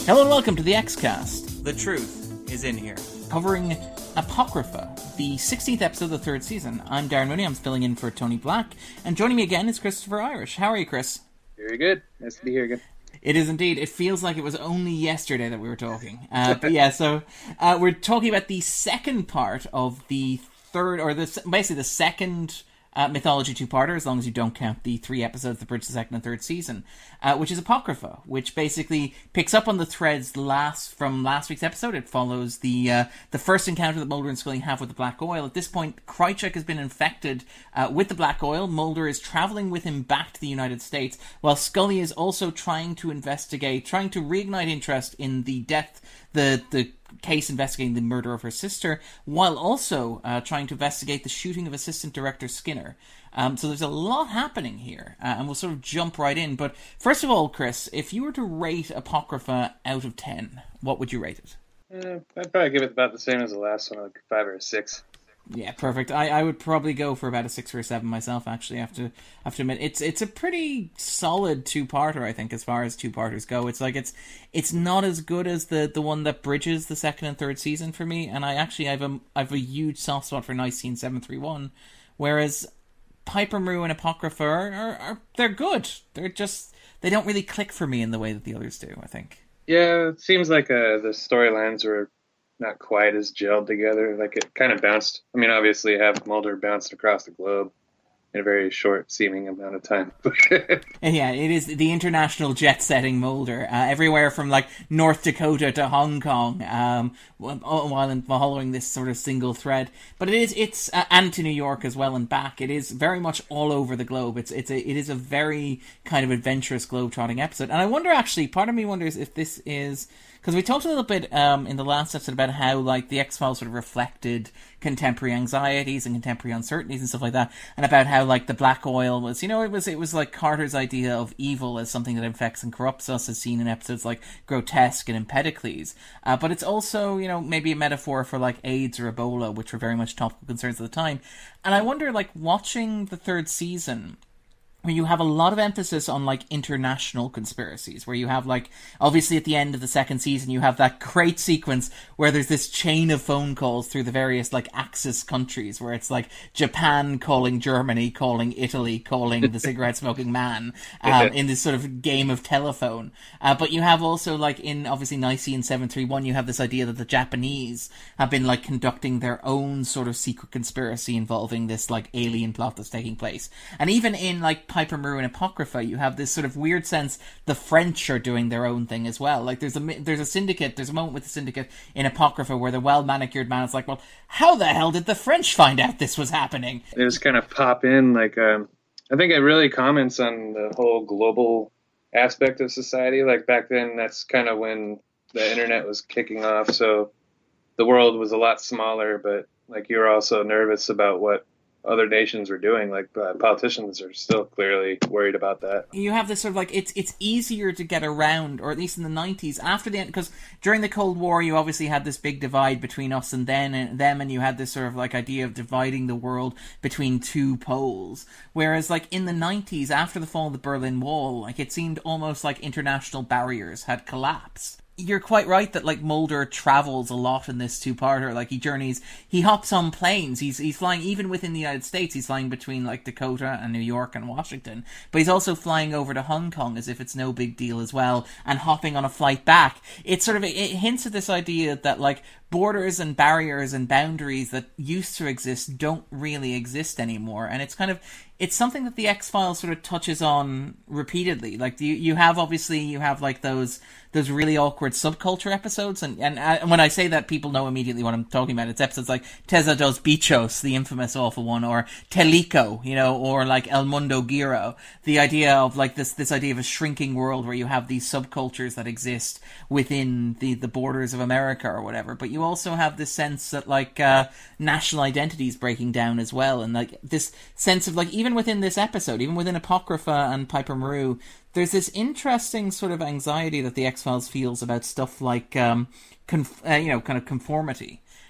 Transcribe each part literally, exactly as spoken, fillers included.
Hello and welcome to the X-Cast. The truth is in here. Covering Apocrypha, the sixteenth episode of the third season. I'm Darren Mooney, I'm filling in for Tony Black, and joining me again is Christopher Irish. How are you, Chris? Very good. Nice to be here again. It is indeed. It feels like it was only yesterday that we were talking. Uh, but yeah, so uh, we're talking about the second part of the third, or the basically the second uh, mythology two-parter, as long as you don't count the three episodes that bridge the second and third season, uh, which is Apocrypha, which basically picks up on the threads last from last week's episode. It follows the uh, the first encounter that Mulder and Scully have with the black oil. At this point, Krychek has been infected uh, with the black oil. Mulder is traveling with him back to the United States, while Scully is also trying to investigate, trying to reignite interest in the death, the the case investigating the murder of her sister, while also uh, trying to investigate the shooting of Assistant Director Skinner. Um, so there's a lot happening here, uh, and we'll sort of jump right in. But first of all, Chris, if you were to rate Apocrypha out of ten, what would you rate it? Uh, I'd probably give it about the same as the last one, like five or a six. Yeah, perfect. I, I would probably go for about a six or a seven myself, actually, I have to, I have to admit. It's it's a pretty solid two-parter, I think, as far as two-parters go. It's like, it's it's not as good as the, the one that bridges the second and third season for me, and I actually have a, I have a huge soft spot for Nicene seven three one, whereas Piper Maru and Apocrypha are, are, are, they're good. They're just, they don't really click for me in the way that the others do, I think. Yeah, it seems like uh, the storylines were not quite as gelled together. Like, it kind of bounced. I mean, obviously, you have Mulder bounced across the globe in a very short seeming amount of time. And yeah, it is the international jet-setting Mulder, uh, everywhere from like North Dakota to Hong Kong, um, while following this sort of single thread. But it is, it's uh, and to New York as well and back. It is very much all over the globe. It's it's a it is a very kind of adventurous globe-trotting episode. And I wonder, actually, part of me wonders if this is, because we talked a little bit um, in the last episode about how like the X-Files sort of reflected contemporary anxieties and contemporary uncertainties and stuff like that, and about how like the black oil was, you know, it was it was like Carter's idea of evil as something that infects and corrupts us, as seen in episodes like Grotesque and Empedocles. Uh, but it's also, you know, maybe a metaphor for like AIDS or Ebola, which were very much topical concerns at the time. And I wonder, like, watching the third season, where you have a lot of emphasis on, like, international conspiracies, where you have, like, obviously at the end of the second season, you have that great sequence where there's this chain of phone calls through the various, like, Axis countries, where it's, like, Japan calling Germany, calling Italy, calling the cigarette-smoking man, um, in this sort of game of telephone. Uh, but you have also, like, in, obviously, Nicene seven three one, you have this idea that the Japanese have been, like, conducting their own sort of secret conspiracy involving this, like, alien plot that's taking place. And even in, like, Piper Maru and Apocrypha, you have this sort of weird sense the French are doing their own thing as well. Like, there's a there's a syndicate, there's a moment with the syndicate in Apocrypha where the well-manicured man is like, well, how the hell did the French find out this was happening? They just kind of pop in, like, um, I think it really comments on the whole global aspect of society. Like, back then, that's kind of when the internet was kicking off, so the world was a lot smaller, but, like, you were also nervous about what other nations were doing. Like, uh, politicians are still clearly worried about that. You have this sort of like, it's it's easier to get around, or at least in the nineties, after the end, because during the Cold War you obviously had this big divide between us and then and them, and you had this sort of like idea of dividing the world between two poles, whereas like in the nineties, after the fall of the Berlin Wall, like it seemed almost like international barriers had collapsed. You're quite right that, like, Mulder travels a lot in this two-parter. Like, he journeys, he hops on planes. He's he's flying, even within the United States, he's flying between, like, Dakota and New York and Washington. But he's also flying over to Hong Kong as if it's no big deal as well, and hopping on a flight back. It's sort of, it hints at this idea that, like, borders and barriers and boundaries that used to exist don't really exist anymore. And it's kind of, it's something that the X-Files sort of touches on repeatedly. Like, you you have, obviously, you have, like, those those really awkward subculture episodes, and, and, and when I say that, people know immediately what I'm talking about. It's episodes like Tesa dos Bichos, the infamous awful one, or Telico, you know, or like El Mundo Giro. The idea of, like, this this idea of a shrinking world where you have these subcultures that exist within the, the borders of America or whatever. But you also have this sense that, like, uh, national identity is breaking down as well, and, like, this sense of, like, even within this episode, even within Apocrypha and Piper Maru, there's this interesting sort of anxiety that the X-Files feels about stuff like, um, conf- uh, you know, kind of conformity.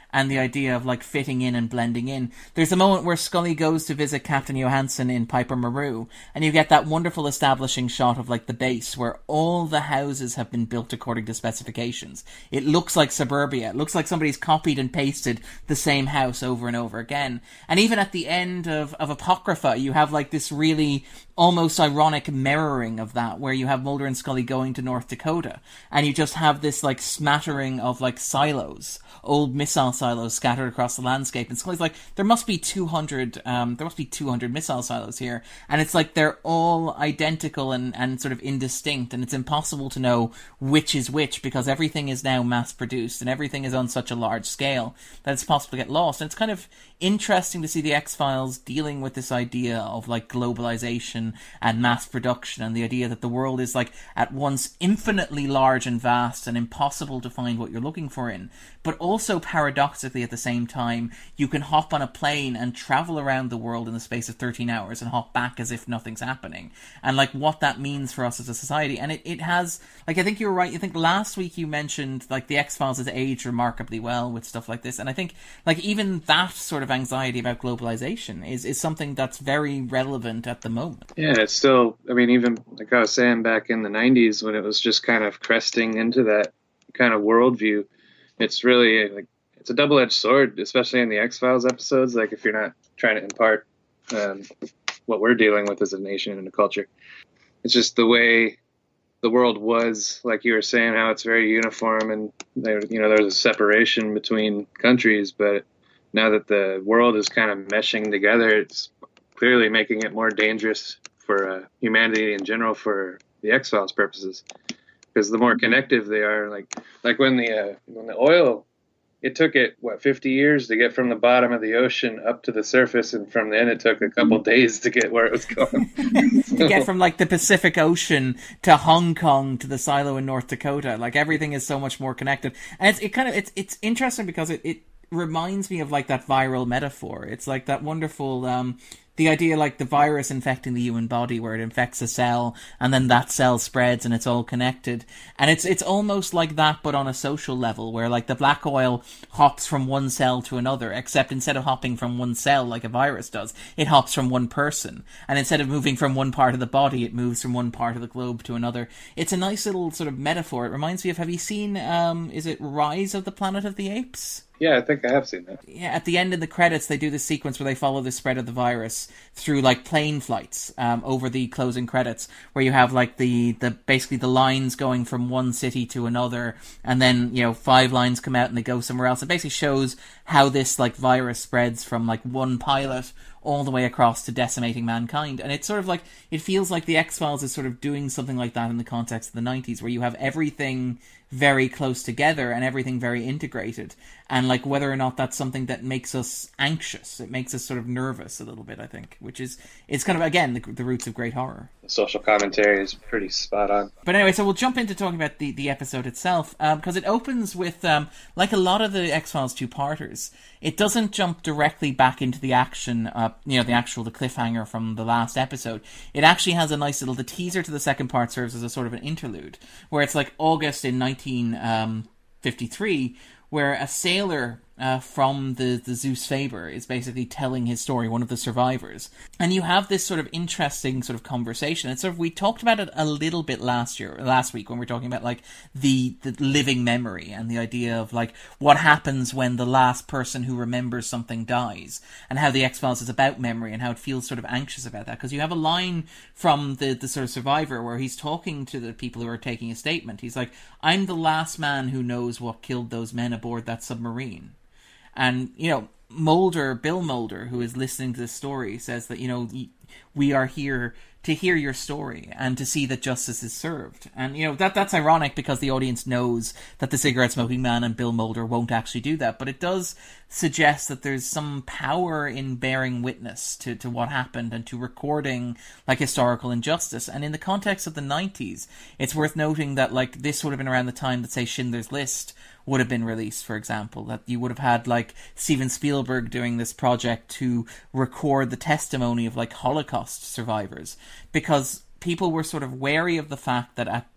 and the idea of like fitting in and blending in. There's a moment where Scully goes to visit Captain Johansson in Piper Maru, and you get that wonderful establishing shot of like the base where all the houses have been built according to specifications. It looks like suburbia. It looks like somebody's copied and pasted the same house over and over again. And even at the end of, of Apocrypha, you have like this really almost ironic mirroring of that, where you have Mulder and Scully going to North Dakota, and you just have this like smattering of like silos, old missile silos scattered across the landscape. And Scully's like, there must be two hundred, um, there must be two hundred missile silos here, and it's like they're all identical and and sort of indistinct, and it's impossible to know which is which because everything is now mass produced and everything is on such a large scale that it's possible to get lost. And it's kind of interesting to see the X-Files dealing with this idea of like globalization and mass production, and the idea that the world is like at once infinitely large and vast and impossible to find what you're looking for in, but also paradoxically at the same time you can hop on a plane and travel around the world in the space of thirteen hours and hop back as if nothing's happening, and like what that means for us as a society. And it, it has, like, I think you're right, I think last week you mentioned like the X-Files has aged remarkably well with stuff like this, and I think like even that sort of anxiety about globalization is, is something that's very relevant at the moment. Yeah, it's still, I mean, even like I was saying back in the nineties when it was just kind of cresting into that kind of worldview, it's really like, it's a double-edged sword, especially in the X-Files episodes. Like if you're not trying to impart um, what we're dealing with as a nation and a culture, it's just the way the world was, like you were saying, how it's very uniform, and there, you know, there's a separation between countries, but now that the world is kind of meshing together, it's clearly making it more dangerous for uh, humanity in general for the X-Files purposes, because the more connective they are, like like when the uh, when the oil, it took it what fifty years to get from the bottom of the ocean up to the surface, and from then it took a couple days to get where it was going. To get from like the Pacific Ocean to Hong Kong to the silo in North Dakota, like everything is so much more connected, and it's it kind of it's it's interesting because it. it reminds me of like that viral metaphor. It's like that wonderful um the idea like the virus infecting the human body, where it infects a cell and then that cell spreads and it's all connected. And it's it's almost like that, but on a social level, where like the black oil hops from one cell to another, except instead of hopping from one cell like a virus does, it hops from one person. And instead of moving from one part of the body, it moves from one part of the globe to another. It's a nice little sort of metaphor. It reminds me of, have you seen, um is it Rise of the Planet of the Apes? Yeah, I think I have seen that. Yeah, at the end of the credits, they do this sequence where they follow the spread of the virus through like plane flights um, over the closing credits, where you have like the, the basically the lines going from one city to another, and then, you know, five lines come out and they go somewhere else. It basically shows how this like virus spreads from like one pilot all the way across to decimating mankind. And it's sort of like, it feels like the X-Files is sort of doing something like that in the context of the nineties, where you have everything very close together and everything very integrated, and like whether or not that's something that makes us anxious, it makes us sort of nervous a little bit, I think, which is it's kind of again the, the roots of great horror. The social commentary is pretty spot on. But anyway, so we'll jump into talking about the, the episode itself, um, because it opens with um, like a lot of the X-Files two-parters, it doesn't jump directly back into the action, uh, you know, the actual the cliffhanger from the last episode. It actually has a nice little, the teaser to the second part serves as a sort of an interlude, where it's like August in nineteen fifty-three, where a sailor uh, from the, the Zeus Faber is basically telling his story, one of the survivors. And you have this sort of interesting sort of conversation. And sort of, we talked about it a little bit last year, last week, when we were talking about like the, the living memory and the idea of like what happens when the last person who remembers something dies, and how the X-Files is about memory and how it feels sort of anxious about that. Because you have a line from the, the sort of survivor where he's talking to the people who are taking a statement. He's like, I'm the last man who knows what killed those men aboard that submarine. And, you know, Mulder, Bill Mulder, who is listening to this story, says that, you know, we are here to hear your story and to see that justice is served. And, you know, that that's ironic because the audience knows that the cigarette-smoking man and Bill Mulder won't actually do that. But it does suggest that there's some power in bearing witness to, to what happened and to recording, like, historical injustice. And in the context of the nineties, it's worth noting that, like, this would have been around the time that, say, Schindler's List would have been released, for example, that you would have had like Steven Spielberg doing this project to record the testimony of like Holocaust survivors, because people were sort of wary of the fact that at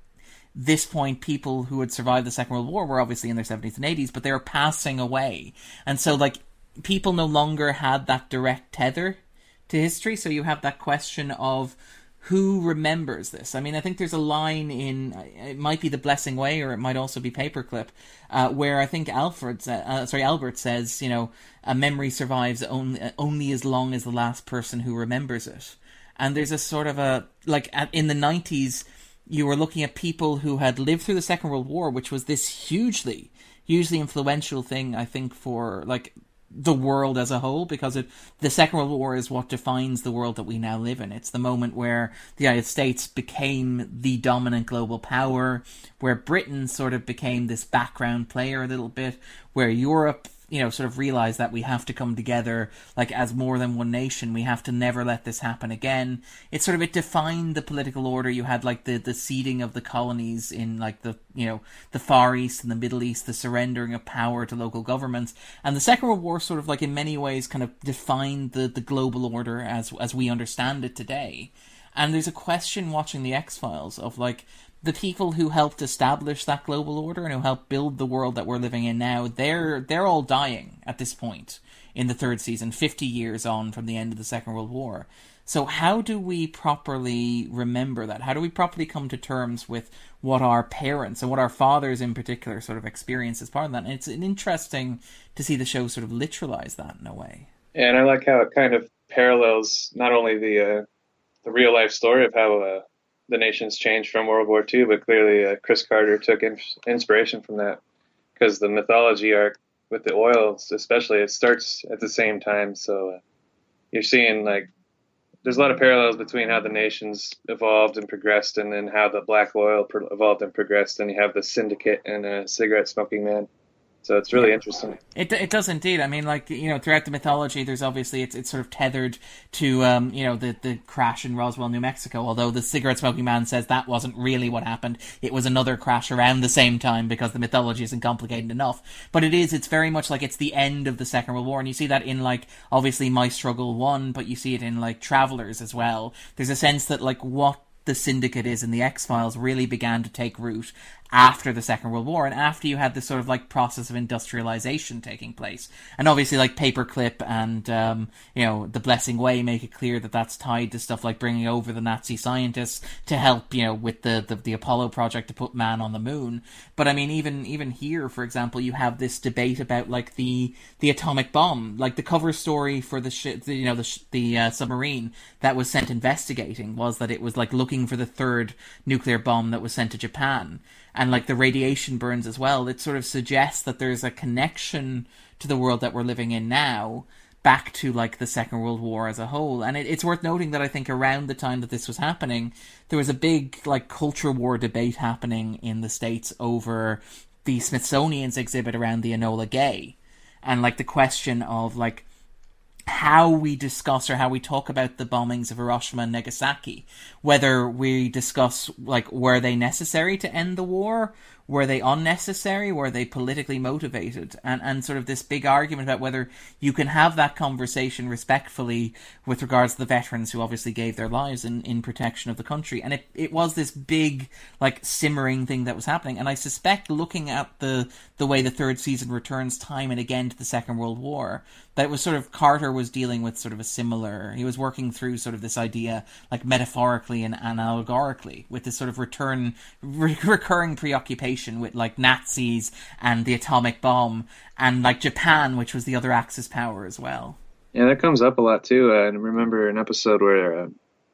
this point, people who had survived the Second World War were obviously in their seventies and eighties, but they were passing away. And so, like, people no longer had that direct tether to history. So you have that question of who remembers this. I mean, I think there's a line in, it might be The Blessing Way, or it might also be Paperclip, uh, where I think Alfred, uh, sorry, Albert says, you know, a memory survives only, only as long as the last person who remembers it. And there's a sort of a, like, at, in the nineties, you were looking at people who had lived through the Second World War, which was this hugely, hugely influential thing, I think, for, like, the world as a whole, because it, the Second World War is what defines the world that we now live in. It's the moment where the United States became the dominant global power, where Britain sort of became this background player a little bit, where Europe, you know, sort of realized that we have to come together, like, as more than one nation. We have to never let this happen again. It sort of, it defined the political order. You had, like, the, the ceding of the colonies in, like, the, you know, the Far East and the Middle East, the surrendering of power to local governments. And the Second World War sort of, like, in many ways kind of defined the, the global order as, as we understand it today. And there's a question watching the X-Files of, like, the people who helped establish that global order and who helped build the world that we're living in now, they're they're all dying at this point in the third season, fifty years on from the end of the Second World War. So how do we properly remember that? How do we properly come to terms with what our parents and what our fathers in particular sort of experience as part of that? And it's an interesting to see the show sort of literalize that in a way. Yeah, and I like how it kind of parallels not only the uh, the real life story of how uh, the nation's changed from World War Two, but clearly uh, Chris Carter took in- inspiration from that, because the mythology arc with the oils, especially, it starts at the same time. So uh, you're seeing, like, there's a lot of parallels between how the nations evolved and progressed, and then how the black oil pro- evolved and progressed. And you have the syndicate and a cigarette smoking man. So it's really interesting. It it does indeed. I mean, like, you know, throughout the mythology, there's obviously, it's it's sort of tethered to, um, you know, the, the crash in Roswell, New Mexico, although the cigarette smoking man says that wasn't really what happened. It was another crash around the same time, because the mythology isn't complicated enough. But it is, it's very much like it's the end of the Second World War, and you see that in, like, obviously My Struggle one, but you see it in, like, Travelers as well. There's a sense that, like, what the syndicate is in the X-Files really began to take root after the Second World War, and after you had this sort of, like, process of industrialization taking place. And obviously, like, Paperclip and, um, you know, The Blessing Way make it clear that that's tied to stuff like bringing over the Nazi scientists to help, you know, with the, the, the Apollo project to put man on the moon. But, I mean, even even here, for example, you have this debate about, like, the the atomic bomb. Like, the cover story for the, sh- the you know, the, sh- the uh, submarine that was sent investigating was that it was, like, looking for the third nuclear bomb that was sent to Japan. And, like, the radiation burns as well. It sort of suggests that there's a connection to the world that we're living in now back to, like, the Second World War as a whole. And it, it's worth noting that I think around the time that this was happening, there was a big, like, culture war debate happening in the States over the Smithsonian's exhibit around the Enola Gay. And, like, the question of, like, how we discuss or how we talk about the bombings of Hiroshima and Nagasaki, whether we discuss, like, were they necessary to end the war, were they unnecessary, were they politically motivated, and and sort of this big argument about whether you can have that conversation respectfully with regards to the veterans who obviously gave their lives in, in protection of the country. And it, it was this big, like, simmering thing that was happening, and I suspect, looking at the the way the third season returns time and again to the Second World War, that it was sort of, Carter was dealing with sort of a similar, he was working through sort of this idea, like, metaphorically and, and allegorically, with this sort of return, re- recurring preoccupation with, like, Nazis and the atomic bomb, and, like, Japan, which was the other Axis power as well. Yeah, that comes up a lot too. Uh, I remember an episode where uh,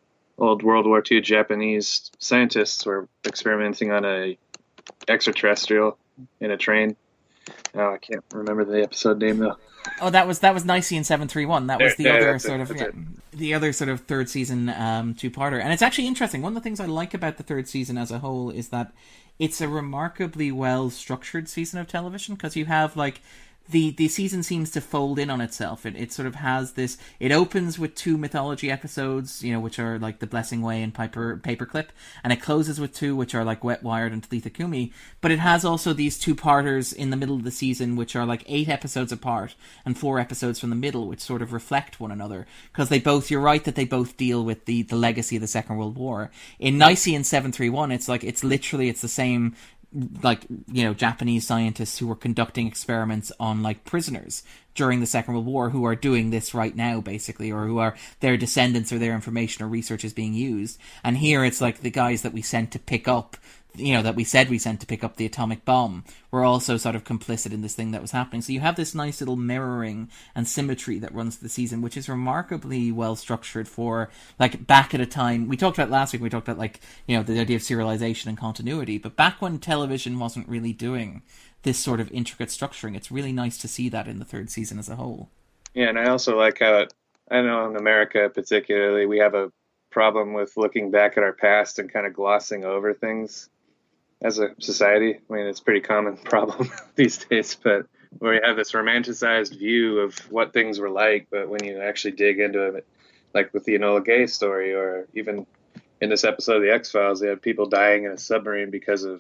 old World War Two Japanese scientists were experimenting on a extraterrestrial in a train. Oh, I can't remember the episode name though. Oh, that was that was Nicene seven three one. That was the there, other there, sort it, of yeah, the other sort of third season um, two-parter. And it's actually interesting. One of the things I like about the third season as a whole is that it's a remarkably well structured season of television, because you have, like, the the season seems to fold in on itself. It it sort of has this. It opens with two mythology episodes, you know, which are like The Blessing Way and Piper Paperclip, and it closes with two which are like Wet Wired and Talitha Kumi. But it has also these two parters in the middle of the season, which are like eight episodes apart and four episodes from the middle, which sort of reflect one another because they both. You're right that they both deal with the the legacy of the Second World War. In Nicene seven three one, it's like it's literally it's the same. Like, you know, Japanese scientists who were conducting experiments on like prisoners during the Second World War who are doing this right now, basically, or who are their descendants or their information or research is being used. And here it's like the guys that we sent to pick up, you know, that we said we sent to pick up the atomic bomb were also sort of complicit in this thing that was happening. So you have this nice little mirroring and symmetry that runs the season, which is remarkably well structured for, like, back at a time. We talked about last week, we talked about, like, you know, the idea of serialization and continuity, but back when television wasn't really doing this sort of intricate structuring, it's really nice to see that in the third season as a whole. Yeah, and I also like how, it, I know in America particularly, we have a problem with looking back at our past and kind of glossing over things. As a society, I mean, it's a pretty common problem these days, but where you have this romanticized view of what things were like, but when you actually dig into it, like with the Enola Gay story, or even in this episode of The X-Files, they had people dying in a submarine because of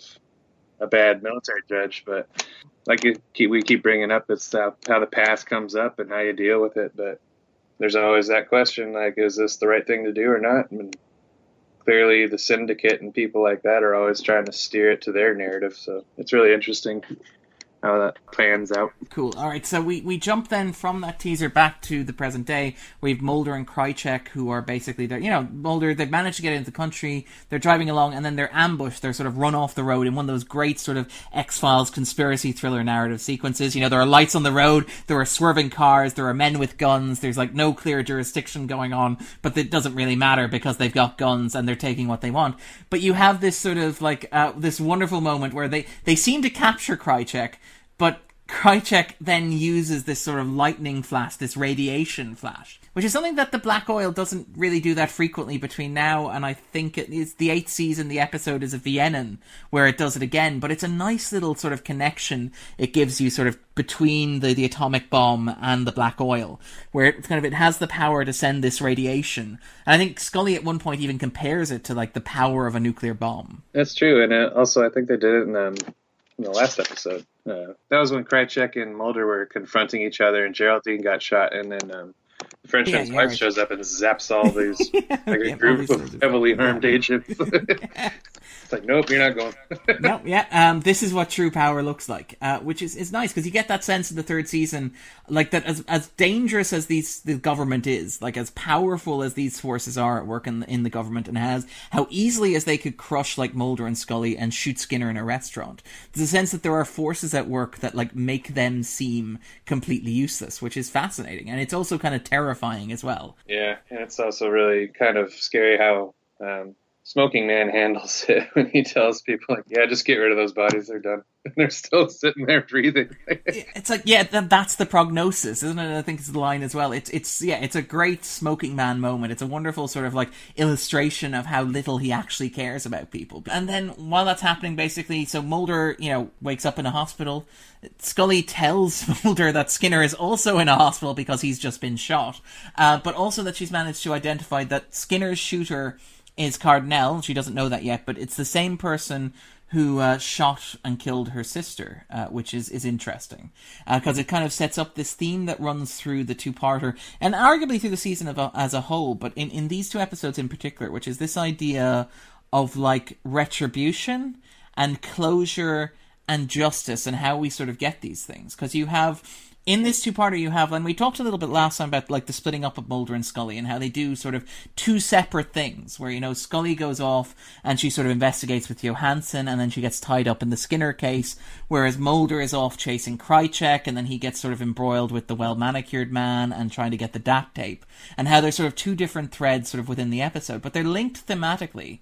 a bad military judge, but like you keep, we keep bringing up, it's how, how the past comes up and how you deal with it, but there's always that question, like, is this the right thing to do or not? I mean, clearly the syndicate and people like that are always trying to steer it to their narrative. So it's really interesting how that plans out. Cool. All right, so we, we jump then from that teaser back to the present day. We have Mulder and Krycek, who are basically, you know, Mulder, they've managed to get into the country, they're driving along, and then they're ambushed, they're sort of run off the road in one of those great sort of X-Files conspiracy thriller narrative sequences. You know, there are lights on the road, there are swerving cars, there are men with guns, there's like no clear jurisdiction going on, but it doesn't really matter because they've got guns and they're taking what they want. But you have this sort of like, uh, this wonderful moment where they, they seem to capture Krycek, but Krycek then uses this sort of lightning flash, this radiation flash, which is something that the Black Oil doesn't really do that frequently between now and I think it is the eighth season. The episode is a Viennan where it does it again, but it's a nice little sort of connection it gives you sort of between the, the atomic bomb and the Black Oil, where it kind of it has the power to send this radiation. And I think Scully at one point even compares it to like the power of a nuclear bomb. That's true, and uh, also I think they did it in, um, in the last episode. Uh, that was when Krycek and Mulder were confronting each other, and Geraldine got shot, and then um, the Frenchman's yeah, yeah, wife right. shows up and zaps all these yeah, like a yeah, group of heavily harmed agents. It's like, nope, you're not going. No, yeah, um, this is what true power looks like, uh, which is, is nice because you get that sense in the third season, like that as as dangerous as these the government is, like as powerful as these forces are at work in the, in the government, and has how easily as they could crush like Mulder and Scully and shoot Skinner in a restaurant. There's a sense that there are forces at work that like make them seem completely useless, which is fascinating, and it's also kind of terrifying as well. Yeah, and it's also really kind of scary how. Um, Smoking Man handles it when he tells people, like, yeah, just get rid of those bodies, they're done. And they're still sitting there breathing. It's like, yeah, th- that's the prognosis, isn't it? I think it's the line as well. It's, it's yeah, it's a great Smoking Man moment. It's a wonderful sort of, like, illustration of how little he actually cares about people. And then, while that's happening, basically, so Mulder, you know, wakes up in a hospital. Scully tells Mulder that Skinner is also in a hospital because he's just been shot. Uh, but also that she's managed to identify that Skinner's shooter is Cardinal. She doesn't know that yet, but it's the same person who uh, shot and killed her sister, uh, which is, is interesting. Because uh, it kind of sets up this theme that runs through the two-parter, and arguably through the season of a, as a whole, but in, in these two episodes in particular, which is this idea of, like, retribution and closure and justice and how we sort of get these things. Because you have... In this two-parter you have, and we talked a little bit last time about like the splitting up of Mulder and Scully and how they do sort of two separate things where, you know, Scully goes off and she sort of investigates with Johansson and then she gets tied up in the Skinner case, whereas Mulder is off chasing Krycek and then he gets sort of embroiled with the well-manicured man and trying to get the D A T tape, and how there's sort of two different threads sort of within the episode, but they're linked thematically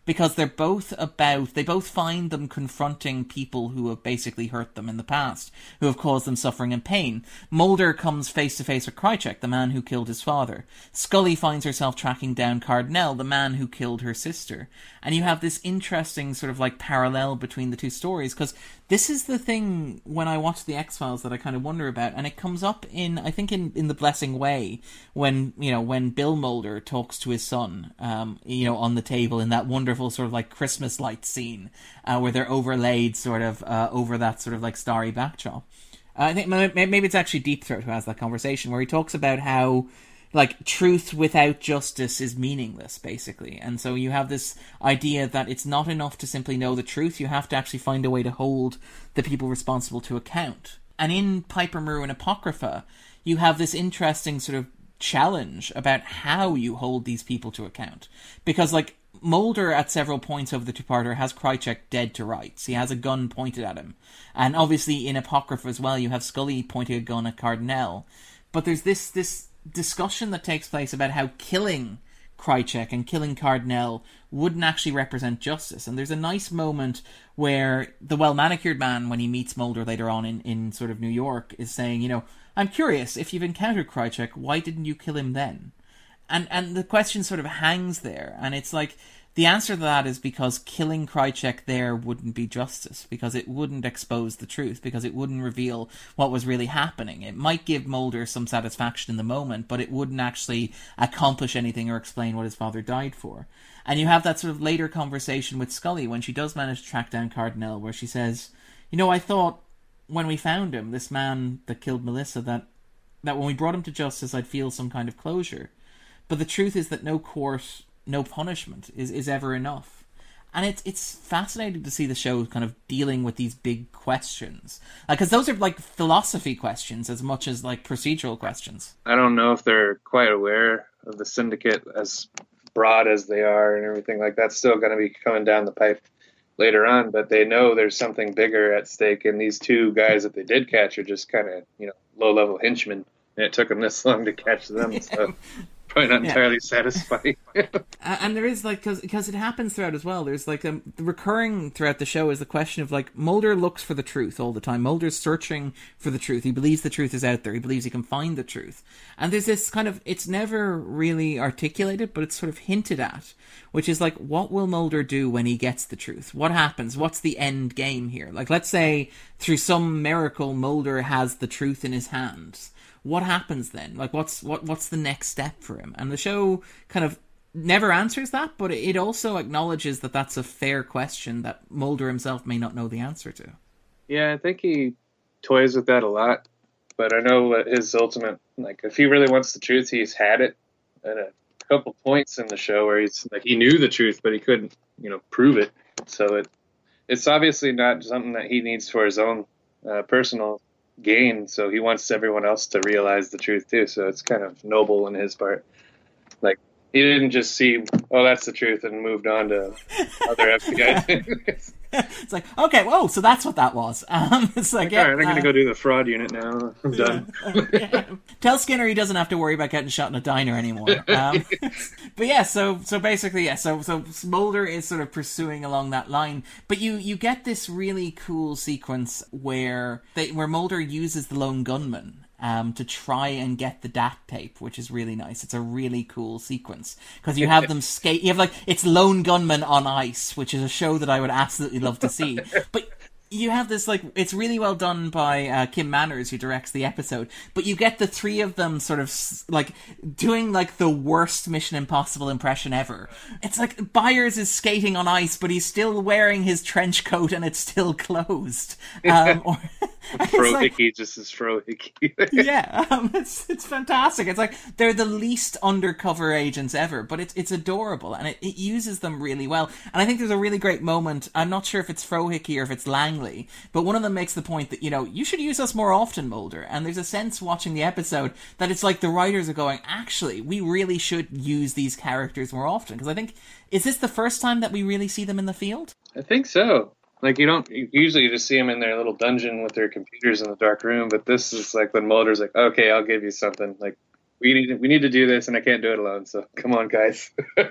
because they're both about, they both find them confronting people who have basically hurt them in the past, who have caused them suffering and pain. Mulder comes face to face with Krycek, the man who killed his father. Scully finds herself tracking down Cardinal, the man who killed her sister. And you have this interesting sort of like parallel between the two stories, because this is the thing when I watch the X-Files that I kind of wonder about, and it comes up in, I think in, in The Blessing Way, when, you know, when Bill Mulder talks to his son, um, you know, on the table in that wonderful sort of like Christmas light scene, uh, where they're overlaid sort of, uh, over that sort of like starry backdrop. Uh, I think maybe it's actually Deep Throat who has that conversation, where he talks about how, like, truth without justice is meaningless, basically. And so you have this idea that it's not enough to simply know the truth, you have to actually find a way to hold the people responsible to account. And in Piper Maru and Apocrypha, you have this interesting sort of challenge about how you hold these people to account. Because, like, Mulder, at several points over the two-parter, has Krycek dead to rights. He has a gun pointed at him. And obviously in Apocrypha as well, you have Scully pointing a gun at Cardinal. But there's this this discussion that takes place about how killing Krycek and killing Cardinal wouldn't actually represent justice. And there's a nice moment where the well-manicured man, when he meets Mulder later on in, in sort of New York, is saying, you know, I'm curious, if you've encountered Krycek, why didn't you kill him then? And and the question sort of hangs there, and it's like, the answer to that is because killing Krycek there wouldn't be justice, because it wouldn't expose the truth, because it wouldn't reveal what was really happening. It might give Mulder some satisfaction in the moment, but it wouldn't actually accomplish anything or explain what his father died for. And you have that sort of later conversation with Scully when she does manage to track down Cardinal, where she says, you know, I thought when we found him, this man that killed Melissa, that, that when we brought him to justice, I'd feel some kind of closure. But the truth is that no court, no punishment is, is ever enough. And it's it's fascinating to see the show kind of dealing with these big questions. Because like, those are like philosophy questions as much as like procedural questions. I don't know if they're quite aware of the syndicate as broad as they are and everything like that's still going to be coming down the pipe later on, but they know there's something bigger at stake, and these two guys that they did catch are just kind of, you know, low-level henchmen, and it took them this long to catch them, so probably not entirely yeah. satisfying. And there is, like, because it happens throughout as well, there's, like, um, the recurring throughout the show is the question of, like, Mulder looks for the truth all the time. Mulder's searching for the truth. He believes the truth is out there. He believes he can find the truth. And there's this kind of, it's never really articulated, but it's sort of hinted at, which is, like, what will Mulder do when he gets the truth? What happens? What's the end game here? Like, let's say, through some miracle, Mulder has the truth in his hands. What happens then? Like, what's what what's the next step for him? And the show kind of never answers that, but it also acknowledges that that's a fair question that Mulder himself may not know the answer to. Yeah, I think he toys with that a lot, but I know what his ultimate, like, if he really wants the truth, he's had it at a couple points in the show where he's like, he knew the truth, but he couldn't, you know, prove it. So it it's obviously not something that he needs for his own uh, personal gain, so he wants everyone else to realize the truth too, so it's kind of noble in his part. Like, he didn't just see, oh, that's the truth, and moved on to other F B I things. It's like, okay, whoa, so that's what that was. Um, it's like, yeah, all right, I'm uh, going to go do the fraud unit now. I'm done. Yeah, yeah. Tell Skinner he doesn't have to worry about getting shot in a diner anymore. Um, but yeah, so so basically, yeah, so so Mulder is sort of pursuing along that line. But you, you get this really cool sequence where they, where Mulder uses the lone gunman Um, to try and get the D A T tape, which is really nice. It's a really cool sequence because you have them skate. You have like it's Lone Gunman on Ice, which is a show that I would absolutely love to see. But you have this like it's really well done by uh, Kim Manners, who directs the episode. But you get the three of them sort of like doing like the worst Mission Impossible impression ever. It's like Byers is skating on ice, but he's still wearing his trench coat and it's still closed. Um, or Frohickey like, just as Frohickey. yeah, um, it's it's fantastic. It's like they're the least undercover agents ever, but it's it's adorable and it, it uses them really well. And I think there's a really great moment. I'm not sure if it's Frohickey or if it's Langley, but one of them makes the point that, you know, you should use us more often, Mulder. And there's a sense watching the episode that it's like the writers are going, actually, we really should use these characters more often. Because I think, is this the first time that we really see them in the field? I think so. Like, you don't, you usually just see them in their little dungeon with their computers in the dark room, but this is like when Mulder's like, okay, I'll give you something. Like, we need, we need to do this, and I can't do it alone, so come on, guys.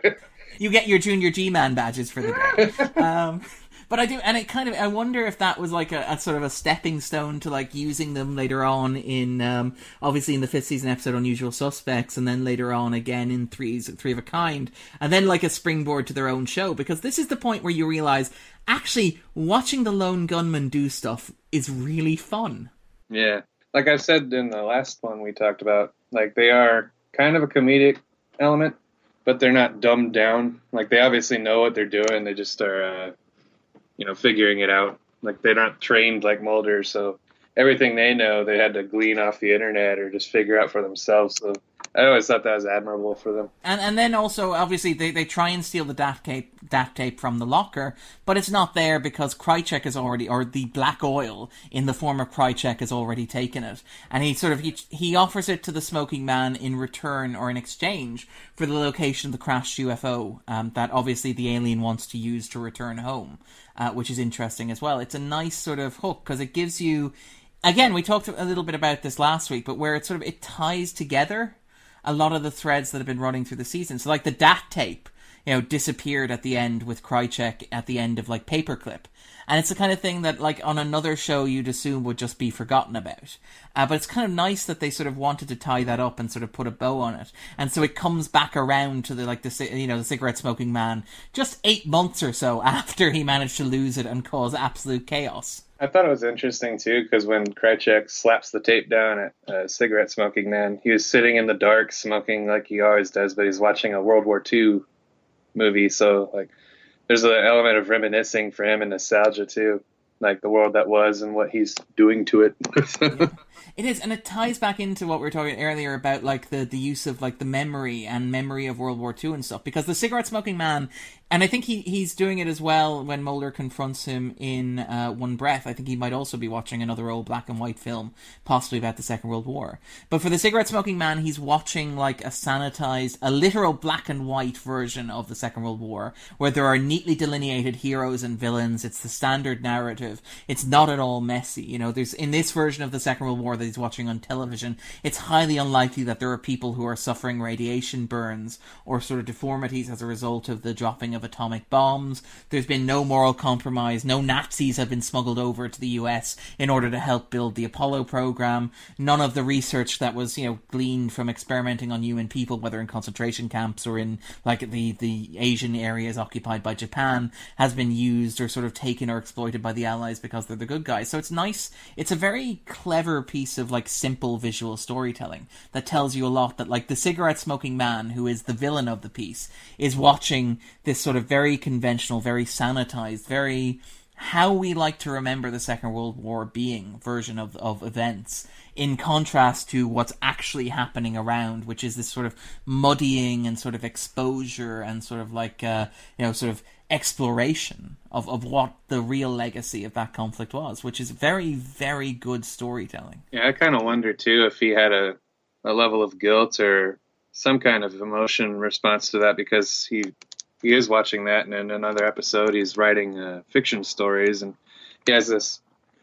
You get your Junior G-Man badges for the day. Um, but I do, and it kind of, I wonder if that was like a, a sort of a stepping stone to like using them later on in, um, obviously in the fifth season episode Unusual Suspects, and then later on again in Three's Three of a Kind, and then like a springboard to their own show, because this is the point where you realize, actually, watching the lone gunman do stuff is really fun. Yeah. Like I said in the last one we talked about, like they are kind of a comedic element, but they're not dumbed down. Like they obviously know what they're doing. They just are, uh, you know, figuring it out. Like they're not trained like Mulder, so everything they know they had to glean off the internet or just figure out for themselves. So I always thought that was admirable for them. And and then also, obviously, they, they try and steal the D A T tape, D A T tape from the locker, but it's not there because Krycek has already, or the black oil in the form of Krycek has already taken it. And he sort of, he, he offers it to the smoking man in return or in exchange for the location of the crashed U F O um, that obviously the alien wants to use to return home, uh, which is interesting as well. It's a nice sort of hook because it gives you, again, we talked a little bit about this last week, but where it sort of, it ties together a lot of the threads that have been running through the season. So like the D A T tape, you know, disappeared at the end with Krycek at the end of like Paperclip. And it's the kind of thing that like on another show you'd assume would just be forgotten about. Uh, but it's kind of nice that they sort of wanted to tie that up and sort of put a bow on it. And so it comes back around to the like the you know the cigarette smoking man just eight months or so after he managed to lose it and cause absolute chaos. I thought it was interesting, too, because when Krycek slaps the tape down at uh, Cigarette Smoking Man, he was sitting in the dark smoking like he always does, but he's watching a World War Two movie. So, like, there's an element of reminiscing for him and nostalgia, too. Like, the world that was and what he's doing to it. Yeah. It is, and it ties back into what we were talking earlier about, like, the, the use of, like, the memory and memory of World War Two and stuff. Because the cigarette smoking man, and I think he, he's doing it as well when Mulder confronts him in uh, One Breath. I think he might also be watching another old black and white film, possibly about the Second World War. But for the cigarette smoking man, he's watching, like, a sanitized, a literal black and white version of the Second World War, where there are neatly delineated heroes and villains. It's the standard narrative. It's not at all messy. You know, there's, in this version of the Second World War that he's watching on television, it's highly unlikely that there are people who are suffering radiation burns or sort of deformities as a result of the dropping of atomic bombs. There's been no moral compromise. No Nazis have been smuggled over to the U S in order to help build the Apollo program. None of the research that was, you know, gleaned from experimenting on human people, whether in concentration camps or in, like, the, the Asian areas occupied by Japan, has been used or sort of taken or exploited by the Allies because they're the good guys. So it's nice. It's a very clever piece of, like, simple visual storytelling that tells you a lot that, like, the cigarette smoking man, who is the villain of the piece, is watching this sort of very conventional, very sanitized, very how we like to remember the Second World War being version of, of events, in contrast to what's actually happening around, which is this sort of muddying and sort of exposure and sort of like, uh, you know, sort of exploration of, of what the real legacy of that conflict was, which is very, very good storytelling. Yeah, I kind of wonder, too, if he had a, a level of guilt or some kind of emotion response to that, because he he is watching that, and in another episode he's writing uh, fiction stories, and he has this,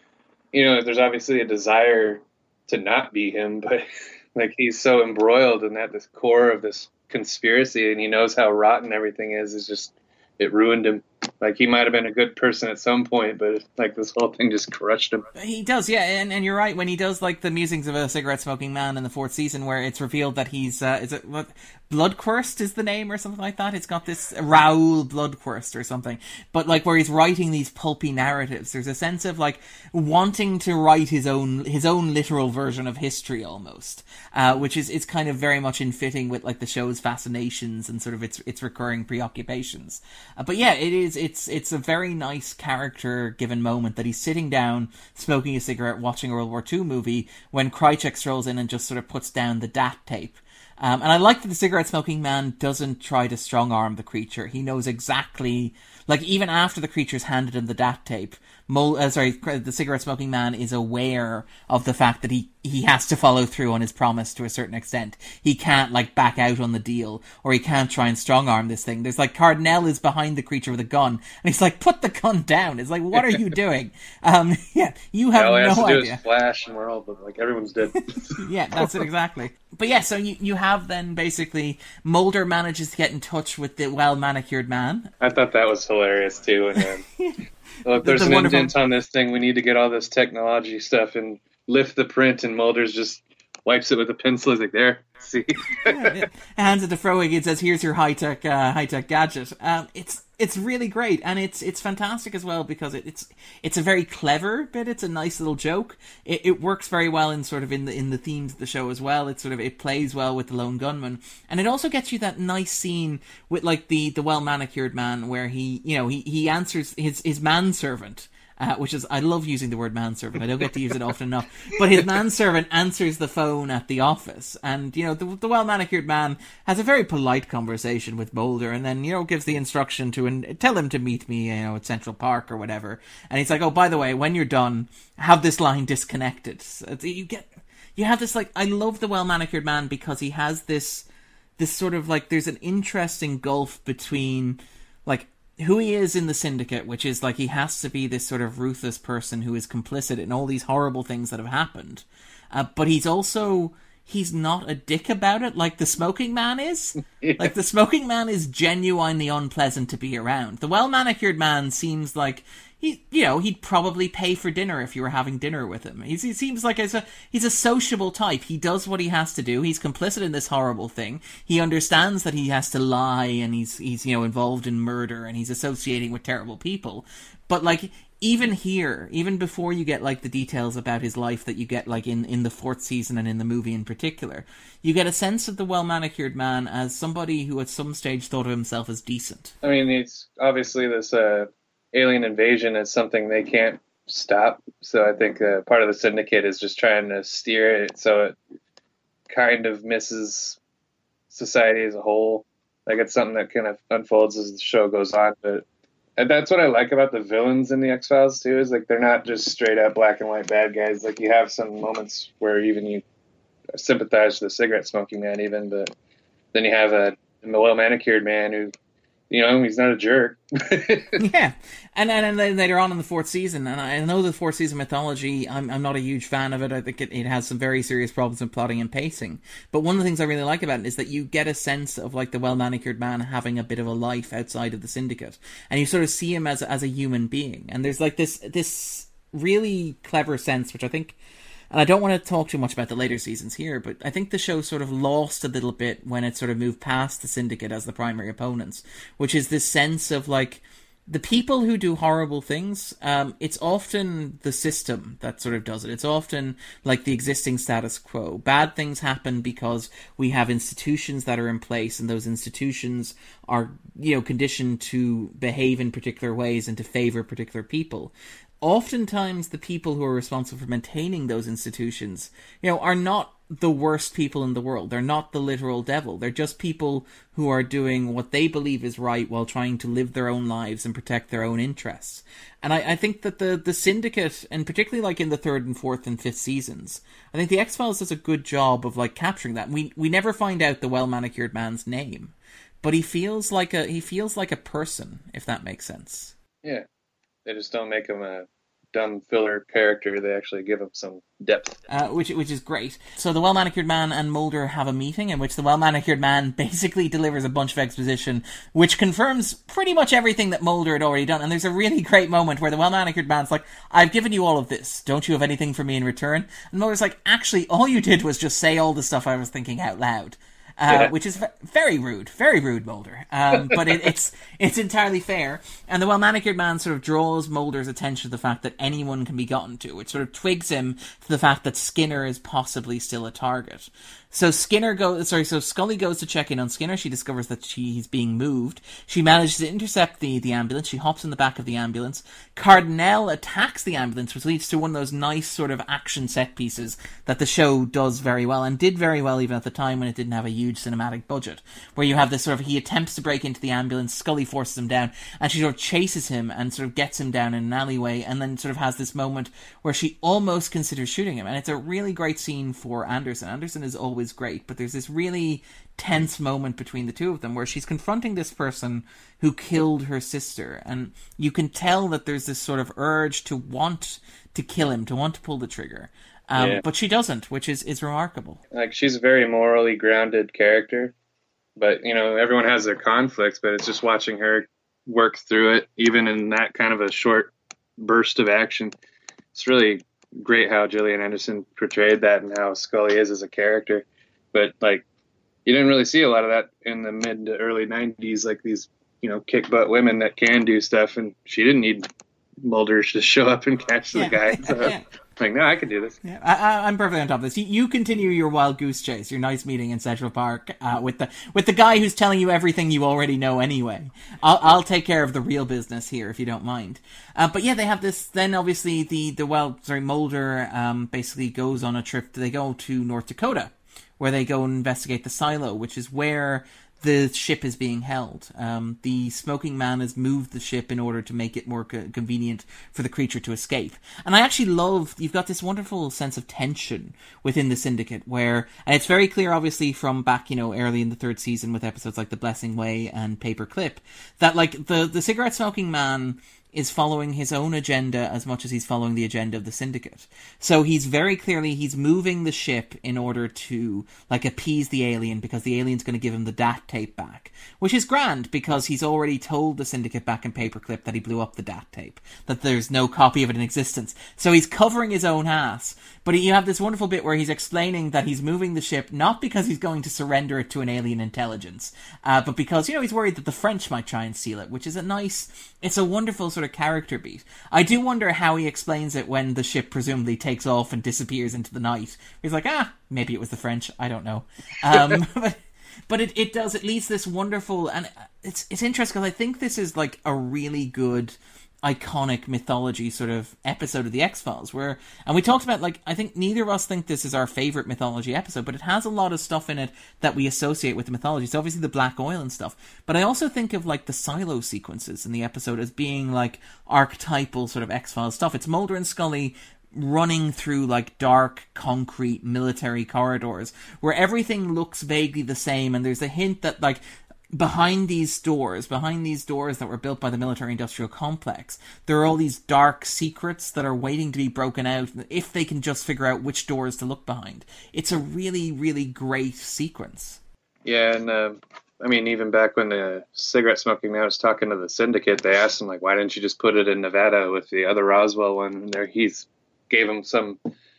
you know, there's obviously a desire to not be him, but like he's so embroiled in that, this core of this conspiracy, and he knows how rotten everything is. It's just, it ruined him. Like, he might have been a good person at some point, but like this whole thing just crushed him. He does, yeah, and, and you're right, when he does like the musings of a cigarette smoking man in the fourth season, where it's revealed that he's uh, is it what Bloodquist is the name or something like that. It's got this Raoul Bloodquist or something, but like where he's writing these pulpy narratives, there's a sense of like wanting to write his own his own literal version of history almost, uh, which is is kind of very much in fitting with like the show's fascinations and sort of its its recurring preoccupations. Uh, but yeah, it is it's it's a very nice character given moment that he's sitting down smoking a cigarette watching a World War Two movie when Krycek strolls in and just sort of puts down the D A T tape. Um, and I like that the cigarette smoking man doesn't try to strong arm the creature. He knows exactly, like even after the creature's handed him the D A T tape, Mul- uh, sorry, the cigarette smoking man is aware of the fact that he he has to follow through on his promise to a certain extent. He can't, like, back out on the deal, or he can't try and strong-arm this thing. There's, like, Cardinal is behind the creature with a gun, and he's like, put the gun down. It's like, what are you doing? Um, yeah, you have all he has no to do idea. is flash, and we're all, but, like, everyone's dead. Yeah, that's it, exactly. But yeah, so you, you have then, basically, Mulder manages to get in touch with the well-manicured man. I thought that was hilarious, too, and then... Well, if there's the an wonderful... indent on this thing, we need to get all this technology stuff and lift the print, and Mulder's just wipes it with a pencil. He's like, there, see? yeah, yeah. Hands it to Froig and says, here's your high-tech uh, high-tech gadget. Um, it's it's really great, and it's it's fantastic as well, because it, it's it's a very clever bit. It's a nice little joke. It, it works very well in sort of in the in the themes of the show as well. It sort of it plays well with the lone gunman, and it also gets you that nice scene with like the, the well-manicured man where he you know he, he answers his his manservant. Uh, which is, I love using the word manservant. I don't get to use it often enough. But his manservant answers the phone at the office. And, you know, the, the well-manicured man has a very polite conversation with Mulder and then, you know, gives the instruction to, and tell him to meet me, you know, at Central Park or whatever. And he's like, oh, by the way, when you're done, have this line disconnected. So you get, you have this, like, I love the well-manicured man because he has this, this sort of, like, there's an interesting gulf between, like, who he is in the Syndicate, which is like he has to be this sort of ruthless person who is complicit in all these horrible things that have happened. Uh, but he's also, he's not a dick about it like the Smoking Man is. Yeah. Like the Smoking Man is genuinely unpleasant to be around. The well-manicured man seems like, he, you know, he'd probably pay for dinner if you were having dinner with him. He's, he seems like a, he's a sociable type. He does what he has to do. He's complicit in this horrible thing. He understands that he has to lie, and he's, he's, you know, involved in murder, and he's associating with terrible people. But, like, even here, even before you get, like, the details about his life that you get, like, in, in the fourth season and in the movie in particular, you get a sense of the well-manicured man as somebody who at some stage thought of himself as decent. I mean, it's obviously this, uh, alien invasion is something they can't stop. So I think uh, part of the Syndicate is just trying to steer it so it kind of misses society as a whole. Like it's something that kind of unfolds as the show goes on. But and that's what I like about the villains in the X-Files too, is like they're not just straight up black and white bad guys. Like you have some moments where even you sympathize with the cigarette smoking man even, but then you have a, a well-manicured man who, you know, he's not a jerk. Yeah, and, and and then later on in the fourth season, and I know the fourth season mythology, I'm I'm not a huge fan of it. I think it, it has some very serious problems in plotting and pacing. But one of the things I really like about it is that you get a sense of like the well-manicured man having a bit of a life outside of the Syndicate, and you sort of see him as as a human being. And there's like this this really clever sense, which I think. And I don't want to talk too much about the later seasons here, but I think the show sort of lost a little bit when it sort of moved past the Syndicate as the primary opponents, which is this sense of, like, the people who do horrible things, um, it's often the system that sort of does it. It's often, like, the existing status quo. Bad things happen because we have institutions that are in place, and those institutions are, you know, conditioned to behave in particular ways and to favor particular people. Oftentimes, the people who are responsible for maintaining those institutions, you know, are not the worst people in the world. They're not the literal devil. They're just people who are doing what they believe is right while trying to live their own lives and protect their own interests. And I, I think that the, the Syndicate, and particularly like in the third and fourth and fifth seasons, I think the X-Files does a good job of like capturing that. We we never find out the well-manicured man's name, but he feels like a he feels like a person, if that makes sense. Yeah, they just don't make him a dumb filler character. They actually give him some depth, uh, which which is great. So the well-manicured man and Mulder have a meeting in which the well-manicured man basically delivers a bunch of exposition which confirms pretty much everything that Mulder had already done. And there's a really great moment where the well-manicured man's like, I've given you all of this, don't you have anything for me in return? And Mulder's like, actually all you did was just say all the stuff I was thinking out loud. Uh, yeah. Which is v- very rude, very rude, Mulder. Um, but it, it's it's entirely fair. And the well-manicured man sort of draws Mulder's attention to the fact that anyone can be gotten to, which sort of twigs him to the fact that Skinner is possibly still a target. So Skinner goes, sorry, so Scully goes to check in on Skinner. She discovers that she's being moved. She manages to intercept the, the ambulance. She hops in the back of the ambulance. Cardinal attacks the ambulance, which leads to one of those nice sort of action set pieces that the show does very well, and did very well even at the time when it didn't have a huge cinematic budget, where you have this sort of, he attempts to break into the ambulance, Scully forces him down, and she sort of chases him and sort of gets him down in an alleyway, and then sort of has this moment where she almost considers shooting him. And it's a really great scene for Anderson. Anderson is always great, but there's this really tense moment between the two of them where she's confronting this person who killed her sister, and you can tell that there's this sort of urge to want to kill him, to want to pull the trigger. Um, yeah. But she doesn't, which is, is remarkable. Like, she's a very morally grounded character, but, you know, everyone has their conflicts, but it's just watching her work through it, even in that kind of a short burst of action. It's really great how Gillian Anderson portrayed that and how Scully is as a character. But, like, you didn't really see a lot of that in the mid to early nineties, like these, you know, kick butt women that can do stuff, and she didn't need Mulder to show up and catch yeah. the guy. So, yeah. Like, no, I could do this. Yeah, I, I'm perfectly on top of this. You, you continue your wild goose chase, your nice meeting in Central Park uh, with the with the guy who's telling you everything you already know anyway. I'll I'll take care of the real business here if you don't mind. Uh, but yeah, they have this. Then obviously the the well, sorry, Mulder um, basically goes on a trip. They go to North Dakota, where they go and investigate the silo, which is where the ship is being held. Um, the smoking man has moved the ship in order to make it more co- convenient for the creature to escape. And I actually love, you've got this wonderful sense of tension within the Syndicate where, and it's very clear obviously from back, you know, early in the third season with episodes like The Blessing Way and Paperclip, that like the, the cigarette smoking man is following his own agenda as much as he's following the agenda of the Syndicate. So he's very clearly, he's moving the ship in order to, like, appease the alien, because the alien's going to give him the D A T tape back. Which is grand, because he's already told the Syndicate back in Paperclip that he blew up the D A T tape. That there's no copy of it in existence. So he's covering his own ass. But you have this wonderful bit where he's explaining that he's moving the ship not because he's going to surrender it to an alien intelligence, uh, but because, you know, he's worried that the French might try and steal it, which is a nice, it's a wonderful sort of character beat. I do wonder how he explains it when the ship presumably takes off and disappears into the night. He's like, ah, maybe it was the French, I don't know. Um, but but it, it does, it leads this wonderful, and it's, it's interesting because I think this is like a really good iconic mythology sort of episode of the X-Files where, and we talked about, like, I think neither of us think this is our favorite mythology episode, but it has a lot of stuff in it that we associate with the mythology. So obviously the black oil and stuff, but I also think of like the silo sequences in the episode as being like archetypal sort of X-Files stuff. It's Mulder and Scully running through like dark concrete military corridors where everything looks vaguely the same, and there's a hint that like behind these doors, behind these doors that were built by the military-industrial complex, there are all these dark secrets that are waiting to be broken out if they can just figure out which doors to look behind. It's a really, really great sequence. Yeah, and uh, I mean, even back when the cigarette smoking man was talking to the Syndicate, they asked him, like, why didn't you just put it in Nevada with the other Roswell one? And there, he's gave him some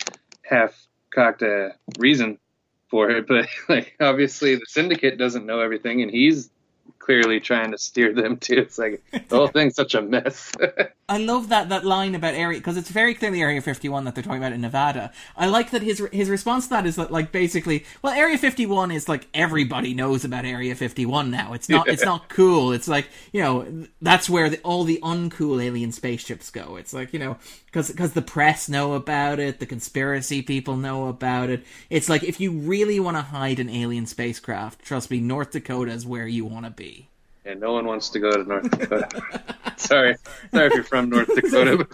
half-cocked uh, reason for it, but like obviously the Syndicate doesn't know everything, and he's clearly trying to steer them too. It's like the whole thing's such a mess. I love that that line about area, because it's very clearly Area fifty-one that they're talking about in Nevada. I like that his his response to that is that, like, basically, well, Area fifty-one is like everybody knows about Area fifty-one now. It's not yeah. it's not cool. It's like, you know, that's where the, all the uncool alien spaceships go. It's like, you know, because because the press know about it, the conspiracy people know about it. It's like, if you really want to hide an alien spacecraft, trust me, North Dakota is where you want to be. Yeah, no one wants to go to North Dakota. sorry. Sorry if you're from North Dakota.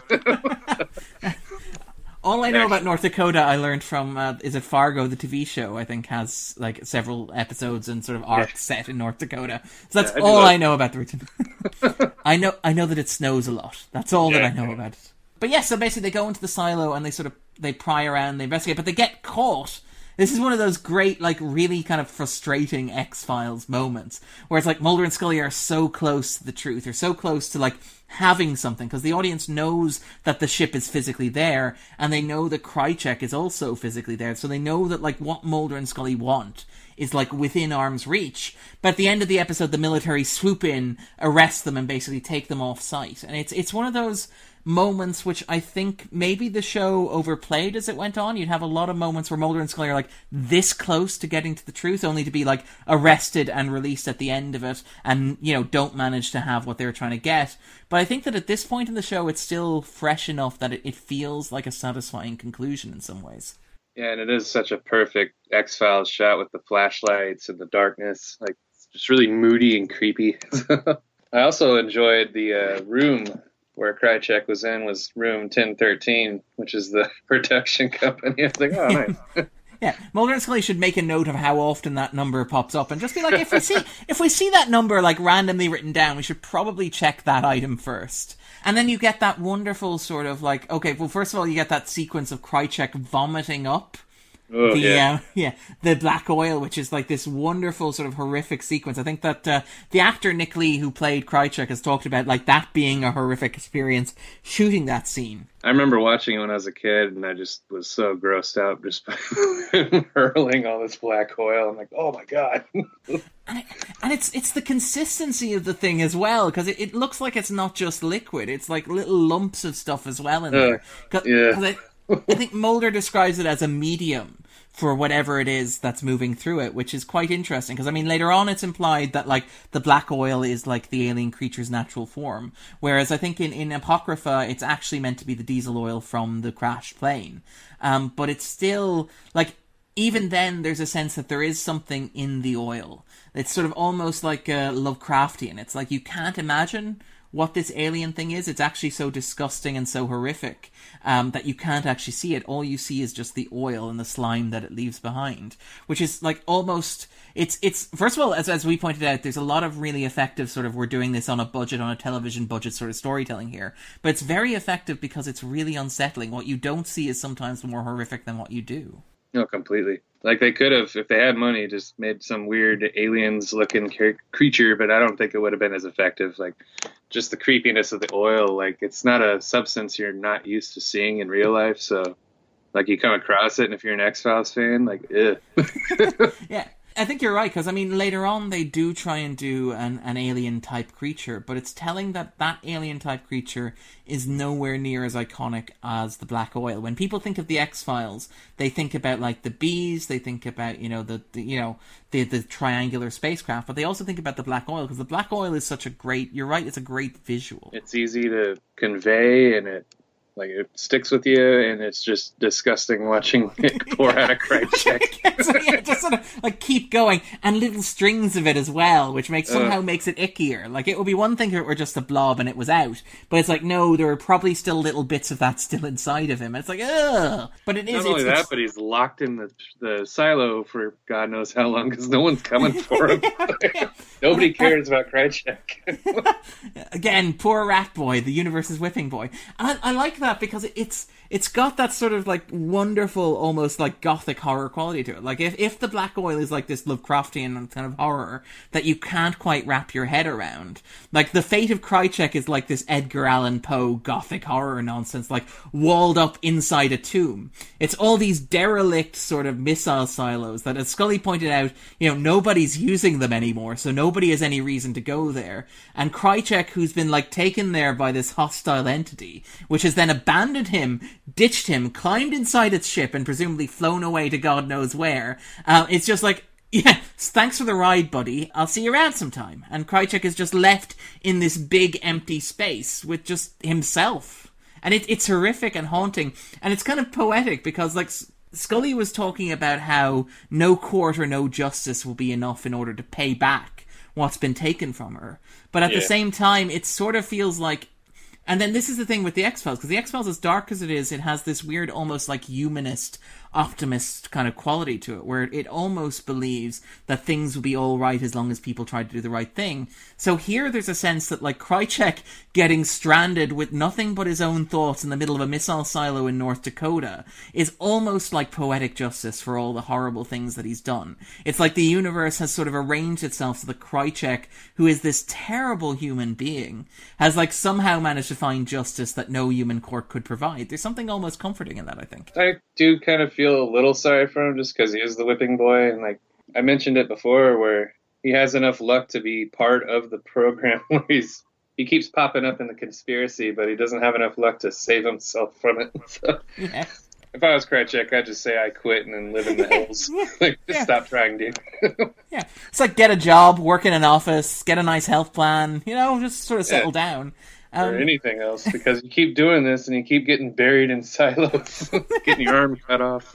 All I know about North Dakota, I learned from, uh, is it Fargo, the T V show, I think, has like several episodes and sort of arcs yeah. set in North Dakota. So that's yeah, I all I know about the region. I know I know that it snows a lot. That's all yeah. that I know about it. But yeah, so basically they go into the silo and they sort of, they pry around, they investigate, but they get caught. This is one of those great, like, really kind of frustrating X-Files moments, where it's like Mulder and Scully are so close to the truth, or so close to, like, having something, because the audience knows that the ship is physically there, and they know that Krychek is also physically there, so they know that, like, what Mulder and Scully want is, like, within arm's reach. But at the end of the episode, the military swoop in, arrest them, and basically take them off site. And it's it's one of those moments which I think maybe the show overplayed as it went on. You'd have a lot of moments where Mulder and Scully are like this close to getting to the truth, only to be like arrested and released at the end of it, and you know don't manage to have what they're trying to get. But I think that at this point in the show, it's still fresh enough that it, it feels like a satisfying conclusion in some ways. Yeah, and it is such a perfect X-Files shot with the flashlights and the darkness. Like, it's just really moody and creepy. I also enjoyed the uh, room where Krycek was in was room ten thirteen, which is the production company. I was like, oh, nice. Yeah, Mulder and Scully should make a note of how often that number pops up, and just be like, if we see if we see that number like randomly written down, we should probably check that item first. And then you get that wonderful sort of like, okay, well, first of all, you get that sequence of Krycek vomiting up. Oh, the, yeah. uh, yeah, the black oil, which is like this wonderful sort of horrific sequence. I think that uh, the actor Nick Lee, who played Krycek, has talked about like that being a horrific experience shooting that scene. I remember watching it when I was a kid, and I just was so grossed out just by hurling all this black oil. I'm like, oh my god. and, it, and it's it's the consistency of the thing as well, because it, it looks like it's not just liquid; it's like little lumps of stuff as well in there. Cause, yeah. Cause I, I think Mulder describes it as a medium for whatever it is that's moving through it, which is quite interesting, because I mean later on it's implied that like the black oil is like the alien creature's natural form, whereas I think in, in Apocrypha it's actually meant to be the diesel oil from the crashed plane. Um, but it's still like, even then there's a sense that there is something in the oil. It's sort of almost like uh, Lovecraftian. It's like you can't imagine what this alien thing is. It's actually so disgusting and so horrific um, that you can't actually see it. All you see is just the oil and the slime that it leaves behind, which is like almost, it's, it's first of all, as, as we pointed out, there's a lot of really effective sort of, we're doing this on a budget, on a television budget sort of storytelling here, but it's very effective because it's really unsettling. What you don't see is sometimes more horrific than what you do. No, completely. Like, they could have, if they had money, just made some weird aliens-looking cre- creature, but I don't think it would have been as effective. Like, just the creepiness of the oil, like, it's not a substance you're not used to seeing in real life, so, like, you come across it, and if you're an X-Files fan, like, ugh. Yeah. I think you're right, because, I mean, later on they do try and do an, an alien-type creature, but it's telling that that alien-type creature is nowhere near as iconic as the black oil. When people think of the X-Files, they think about, like, the bees, they think about, you know, the, the you know, the, the triangular spacecraft, but they also think about the black oil, because the black oil is such a great, you're right, it's a great visual. It's easy to convey, and it Like, it sticks with you, and it's just disgusting watching it pour out a Krycek. So, yeah, just sort of, like, keep going. And little strings of it as well, which makes somehow uh. makes it ickier. Like, it would be one thing if it were just a blob and it was out. But it's like, no, there are probably still little bits of that still inside of him. And it's like, ugh. But it is... Not only it's, that, it's... but he's locked in the the silo for God knows how long, because no one's coming for him. Nobody cares about Krycek. Again, poor rat boy, the universe's whipping boy. And I, I like that because it's it's got that sort of like wonderful, almost like gothic horror quality to it. Like if, if the black oil is like this Lovecraftian kind of horror that you can't quite wrap your head around, like the fate of Krycek is like this Edgar Allan Poe gothic horror nonsense, like walled up inside a tomb. It's all these derelict sort of missile silos that, as Scully pointed out, you know, nobody's using them anymore, so nobody has any reason to go there. And Krycek, who's been like taken there by this hostile entity, which has then abandoned him, ditched him, climbed inside its ship, and presumably flown away to God knows where. Uh, it's just like, yeah, thanks for the ride, buddy. I'll see you around sometime. And Krycek is just left in this big empty space with just himself. And it, it's horrific and haunting. And it's kind of poetic because, like, Scully was talking about how no court or no justice will be enough in order to pay back what's been taken from her. But at yeah. the same time, it sort of feels like... And then this is the thing with the X-Files, because the X-Files, as dark as it is, it has this weird, almost like humanist, optimist kind of quality to it, where it almost believes that things will be all right as long as people try to do the right thing. So here there's a sense that, like, Krycek getting stranded with nothing but his own thoughts in the middle of a missile silo in North Dakota is almost like poetic justice for all the horrible things that he's done. It's like the universe has sort of arranged itself so that Krycek, who is this terrible human being, has, like, somehow managed to find justice that no human court could provide. There's something almost comforting in that, I think. I do kind of feel a little sorry for him just because he is the whipping boy, and like I mentioned it before, where he has enough luck to be part of the program where he's he keeps popping up in the conspiracy, but he doesn't have enough luck to save himself from it. So, Yeah. if I was Krychek, I'd just say I quit and then live in the hills. Like, just Yeah. stop trying, dude. Yeah. It's like get a job, work in an office, get a nice health plan, you know, just sort of settle Yeah. down. Or Um, anything else, because you keep doing this and you keep getting buried in silos, getting your arm cut off.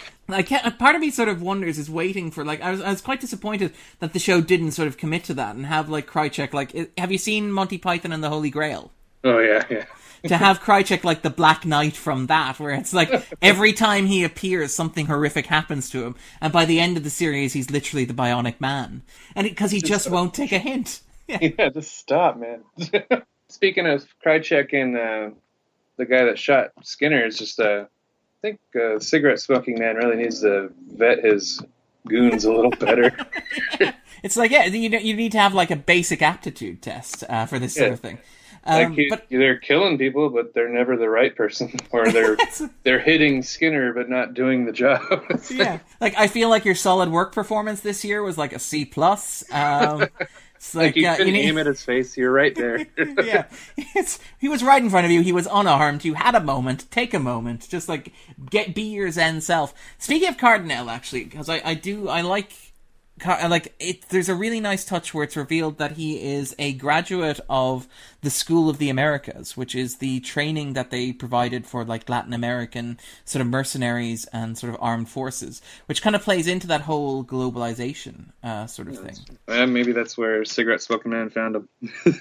I can't, part of me sort of wonders, is waiting for, like, I was, I was quite disappointed that the show didn't sort of commit to that and have, like, Krychek, like, i- have you seen Monty Python and the Holy Grail? Oh yeah, yeah. To have Krychek like the Black Knight from that, where it's like every time he appears, something horrific happens to him, and by the end of the series, he's literally the Bionic Man, and because he just won't take a hint. Yeah. Yeah, just stop, man. Speaking of Krychek and uh, the guy that shot Skinner, is just uh, I think uh, cigarette smoking man really needs to vet his goons a little better. It's like, yeah, you you need to have like a basic aptitude test uh, for this sort Yeah. of thing. Um, Like he, but they're killing people, but they're never the right person, or they're they're hitting Skinner but not doing the job. It's like, yeah, like I feel like your solid work performance this year was like a C plus. Um, it's like, like you uh, couldn't you need- aim at his face. You're right there. yeah, it's, he was right in front of you. He was unarmed. You had a moment. Take a moment. Just like get be your Zen self. Speaking of Cardinal, actually, because I, I do I like Car- like it. There's a really nice touch where it's revealed that he is a graduate of the School of the Americas, which is the training that they provided for like Latin American sort of mercenaries and sort of armed forces, which kind of plays into that whole globalization uh, sort of thing. Well, maybe that's where cigarette smoking man found him.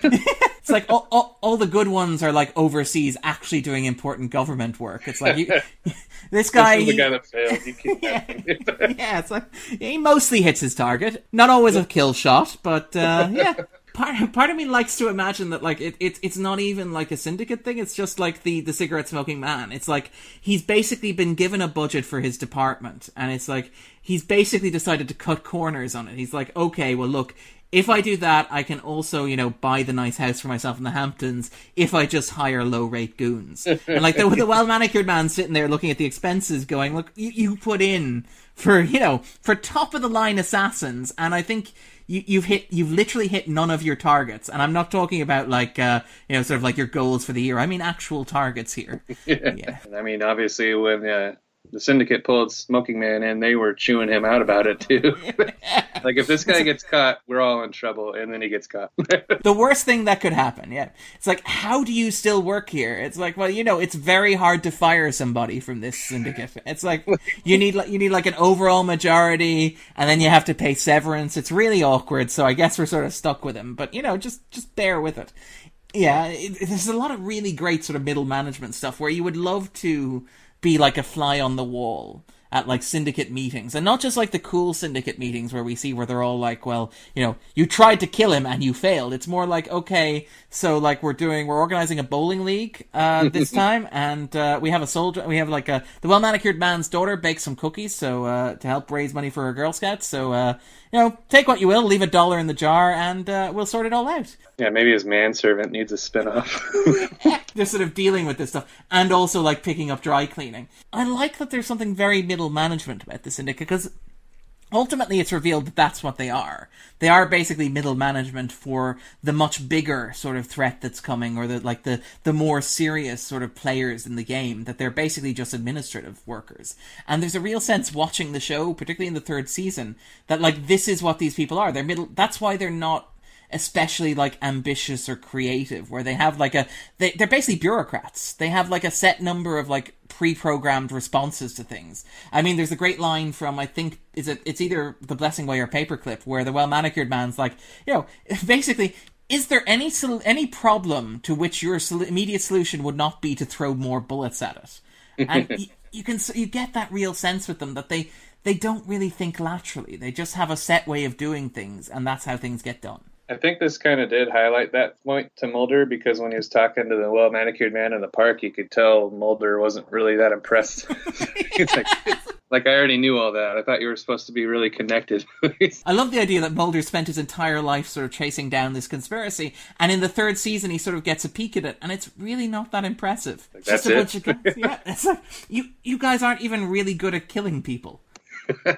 It's like all, all, all the good ones are like overseas, actually doing important government work. It's like you, this guy. This is the he- guy that failed. He keeps yeah, yeah, it's like he mostly hits his target. Not always a kill shot, but uh, yeah. Part, part of me likes to imagine that like it, it it's not even like a syndicate thing. It's just like the the cigarette smoking man. It's like he's basically been given a budget for his department, and it's like he's basically decided to cut corners on it. He's like, okay, well look, if I do that, I can also, you know, buy the nice house for myself in the Hamptons if I just hire low-rate goons. And, like, the, the well-manicured man sitting there looking at the expenses going, look, you, you put in for, you know, for top-of-the-line assassins, and I think you, you've hit, you've literally hit none of your targets. And I'm not talking about, like, uh, you know, sort of like your goals for the year. I mean actual targets here. Yeah. Yeah. I mean, obviously, when uh, the syndicate pulled Smoking Man in, they were chewing him out about it, too. Like, if this guy gets caught, we're all in trouble, and then he gets caught. The worst thing that could happen, yeah. It's like, how do you still work here? It's like, well, you know, it's very hard to fire somebody from this syndicate. It's like, you need like you need like an overall majority, and then you have to pay severance. It's really awkward, so I guess we're sort of stuck with him. But, you know, just, just bear with it. Yeah, it, there's a lot of really great sort of middle management stuff where you would love to be like a fly on the wall at like syndicate meetings, and not just like the cool syndicate meetings where we see where they're all like, well, you know, you tried to kill him and you failed. It's more like, okay, so like we're doing, we're organizing a bowling league uh, this time, and uh, we have a soldier, we have like a the well manicured man's daughter bakes some cookies, so uh, to help raise money for her Girl Scouts. So uh, you know, take what you will, leave a dollar in the jar, and uh, we'll sort it all out. Yeah, maybe his manservant needs a spin-off. They're sort of dealing with this stuff, and also like picking up dry cleaning. I like that there's something very middle management about the syndicate, because ultimately it's revealed that that's what they are. They are basically middle management for the much bigger sort of threat that's coming, or the like the the more serious sort of players in the game, that they're basically just administrative workers. And there's a real sense watching the show, particularly in the third season, that like this is what these people are. They're middle, that's why they're not especially like ambitious or creative, where they have like a they, they're basically bureaucrats. They have like a set number of like pre-programmed responses to things. I mean, there's a great line from, I think, is it it's either The Blessing Way or Paperclip, where the well manicured man's like, you know, basically, is there any sol- any problem to which your sol- immediate solution would not be to throw more bullets at it? And y- you can you get that real sense with them that they they don't really think laterally. They just have a set way of doing things, and that's how things get done. I think this kind of did highlight that point to Mulder, because when he was talking to the well-manicured man in the park, you could tell Mulder wasn't really that impressed. It's like, like, I already knew all that. I thought you were supposed to be really connected. I love the idea that Mulder spent his entire life sort of chasing down this conspiracy, and in the third season he sort of gets a peek at it, and it's really not that impressive. It's That's just a it? bunch of guys. Yeah, it's like, you, you guys aren't even really good at killing people.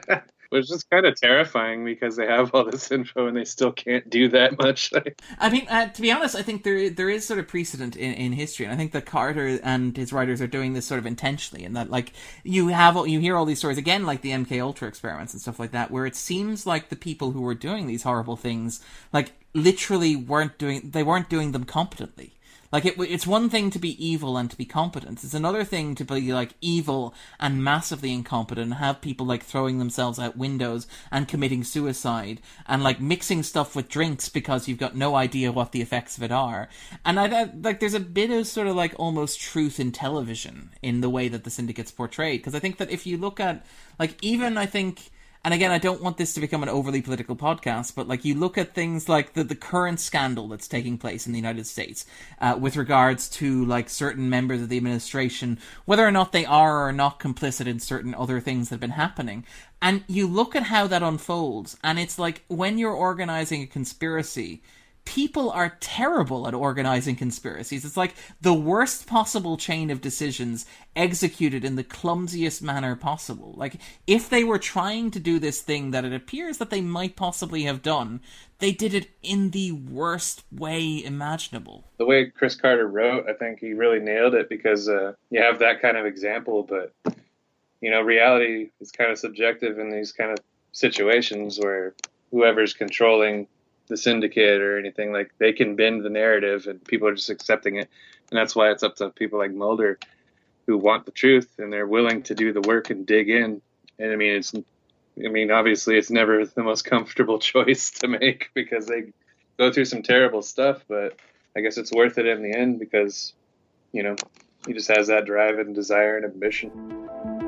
Which is kind of terrifying because they have all this info and they still can't do that much. I mean, uh, to be honest, I think there there is sort of precedent in, in history, and I think that Carter and his writers are doing this sort of intentionally. In that, like, you have you hear all these stories again, like the M K Ultra experiments and stuff like that, where it seems like the people who were doing these horrible things, like, literally weren't doing they weren't doing them competently. Like, it, it's one thing to be evil and to be competent. It's another thing to be, like, evil and massively incompetent and have people, like, throwing themselves out windows and committing suicide and, like, mixing stuff with drinks because you've got no idea what the effects of it are. And, I, I like, there's a bit of sort of, like, almost truth in television in the way that the Syndicate's portrayed. Because I think that if you look at, like, even, I think... And again, I don't want this to become an overly political podcast, but like you look at things like the, the current scandal that's taking place in the United States uh, with regards to like certain members of the administration, whether or not they are or are not complicit in certain other things that have been happening. And you look at how that unfolds, and it's like when you're organizing a conspiracy, people are terrible at organizing conspiracies. It's like the worst possible chain of decisions executed in the clumsiest manner possible. Like, if they were trying to do this thing that it appears that they might possibly have done, they did it in the worst way imaginable. The way Chris Carter wrote, I think he really nailed it because uh, you have that kind of example, but, you know, reality is kind of subjective in these kind of situations where whoever's controlling the syndicate or anything, like, they can bend the narrative and people are just accepting it. And that's why it's up to people like Mulder who want the truth and they're willing to do the work and dig in. And I mean, it's, I mean, obviously it's never the most comfortable choice to make because they go through some terrible stuff, but I guess it's worth it in the end because, you know, he just has that drive and desire and ambition.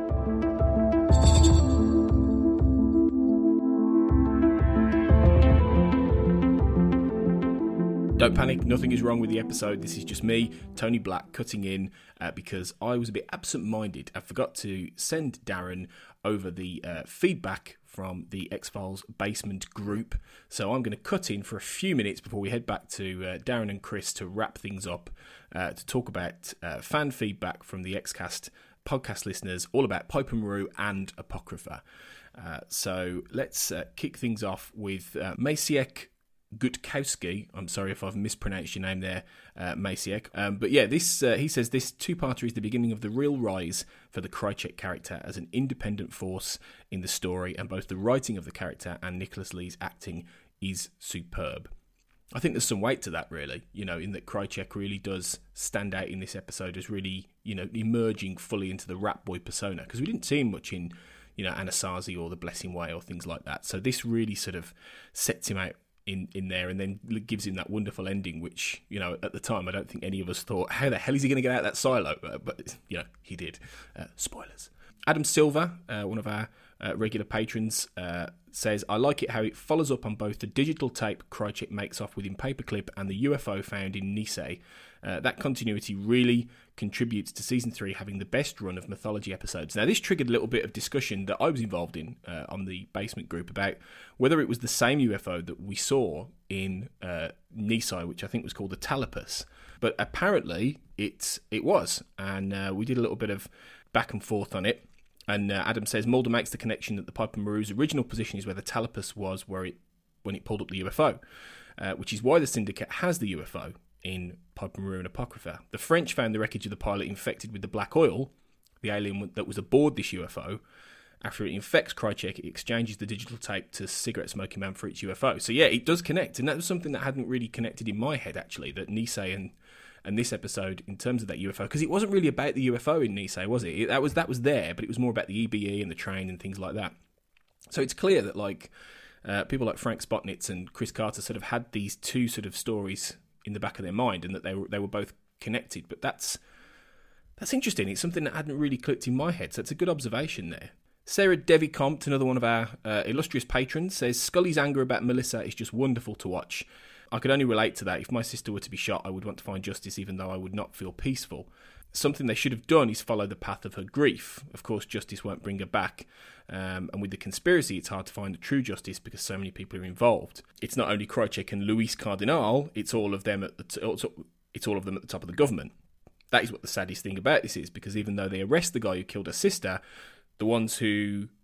Don't panic, nothing is wrong with the episode. This is just me, Tony Black, cutting in uh, because I was a bit absent-minded. I forgot to send Darren over the uh, feedback from the X-Files basement group. So I'm going to cut in for a few minutes before we head back to uh, Darren and Chris to wrap things up, uh, to talk about uh, fan feedback from the X-Cast podcast listeners, all about Piper Maru and Apocrypha. Uh, so let's uh, kick things off with uh, Maciek Gutkowski. I'm sorry if I've mispronounced your name there, uh, Maciek. Um, but yeah, this uh, he says this two-parter is the beginning of the real rise for the Krycek character as an independent force in the story, and both the writing of the character and Nicholas Lee's acting is superb. I think there's some weight to that, really, you know, in that Krycek really does stand out in this episode as really, you know, emerging fully into the rat boy persona, because we didn't see him much in, you know, Anasazi or The Blessing Way or things like that. So this really sort of sets him out in in there and then gives him that wonderful ending, which, you know, at the time I don't think any of us thought, how the hell is he going to get out of that silo? Uh, but you know, he did. Uh, spoilers. Adam Silver, uh, one of our uh, regular patrons, uh, says, I like it how it follows up on both the digital tape Krycek makes off with in Paperclip and the U F O found in Nisei. Uh, that continuity really contributes to season three having the best run of mythology episodes. Now, this triggered a little bit of discussion that I was involved in uh, on the basement group about whether it was the same U F O that we saw in uh, Nisei, which I think was called the Talipus. But apparently it it was, and uh, we did a little bit of back and forth on it. And uh, Adam says Mulder makes the connection that the Piper Maru's original position is where the Talipus was where it when it pulled up the U F O, uh, which is why the Syndicate has the U F O in Piper Maru and Apocrypha. The French found the wreckage of the pilot infected with the black oil, the alien that was aboard this U F O. After it infects Krycek, it exchanges the digital tape to Cigarette Smoking Man for its U F O. So yeah, it does connect, and that was something that hadn't really connected in my head, actually, that Nisei and and this episode, in terms of that U F O, because it wasn't really about the U F O in Nisei, was it? it? That was that was there, but it was more about the E B E and the train and things like that. So it's clear that like uh, people like Frank Spotnitz and Chris Carter sort of had these two sort of stories in the back of their mind, and that they were they were both connected. But that's that's interesting. It's something that hadn't really clicked in my head. So it's a good observation there. Sarah Devi Compt, another one of our uh, illustrious patrons, says Scully's anger about Melissa is just wonderful to watch. I could only relate to that. If my sister were to be shot, I would want to find justice, even though I would not feel peaceful. Something they should have done is follow the path of her grief. Of course, justice won't bring her back. Um, and with the conspiracy, it's hard to find the true justice because so many people are involved. It's not only Krycek and Luis Cardinal, it's all of them at the t- it's all of them at the top of the government. That is what the saddest thing about this is, because even though they arrest the guy who killed her sister, the ones who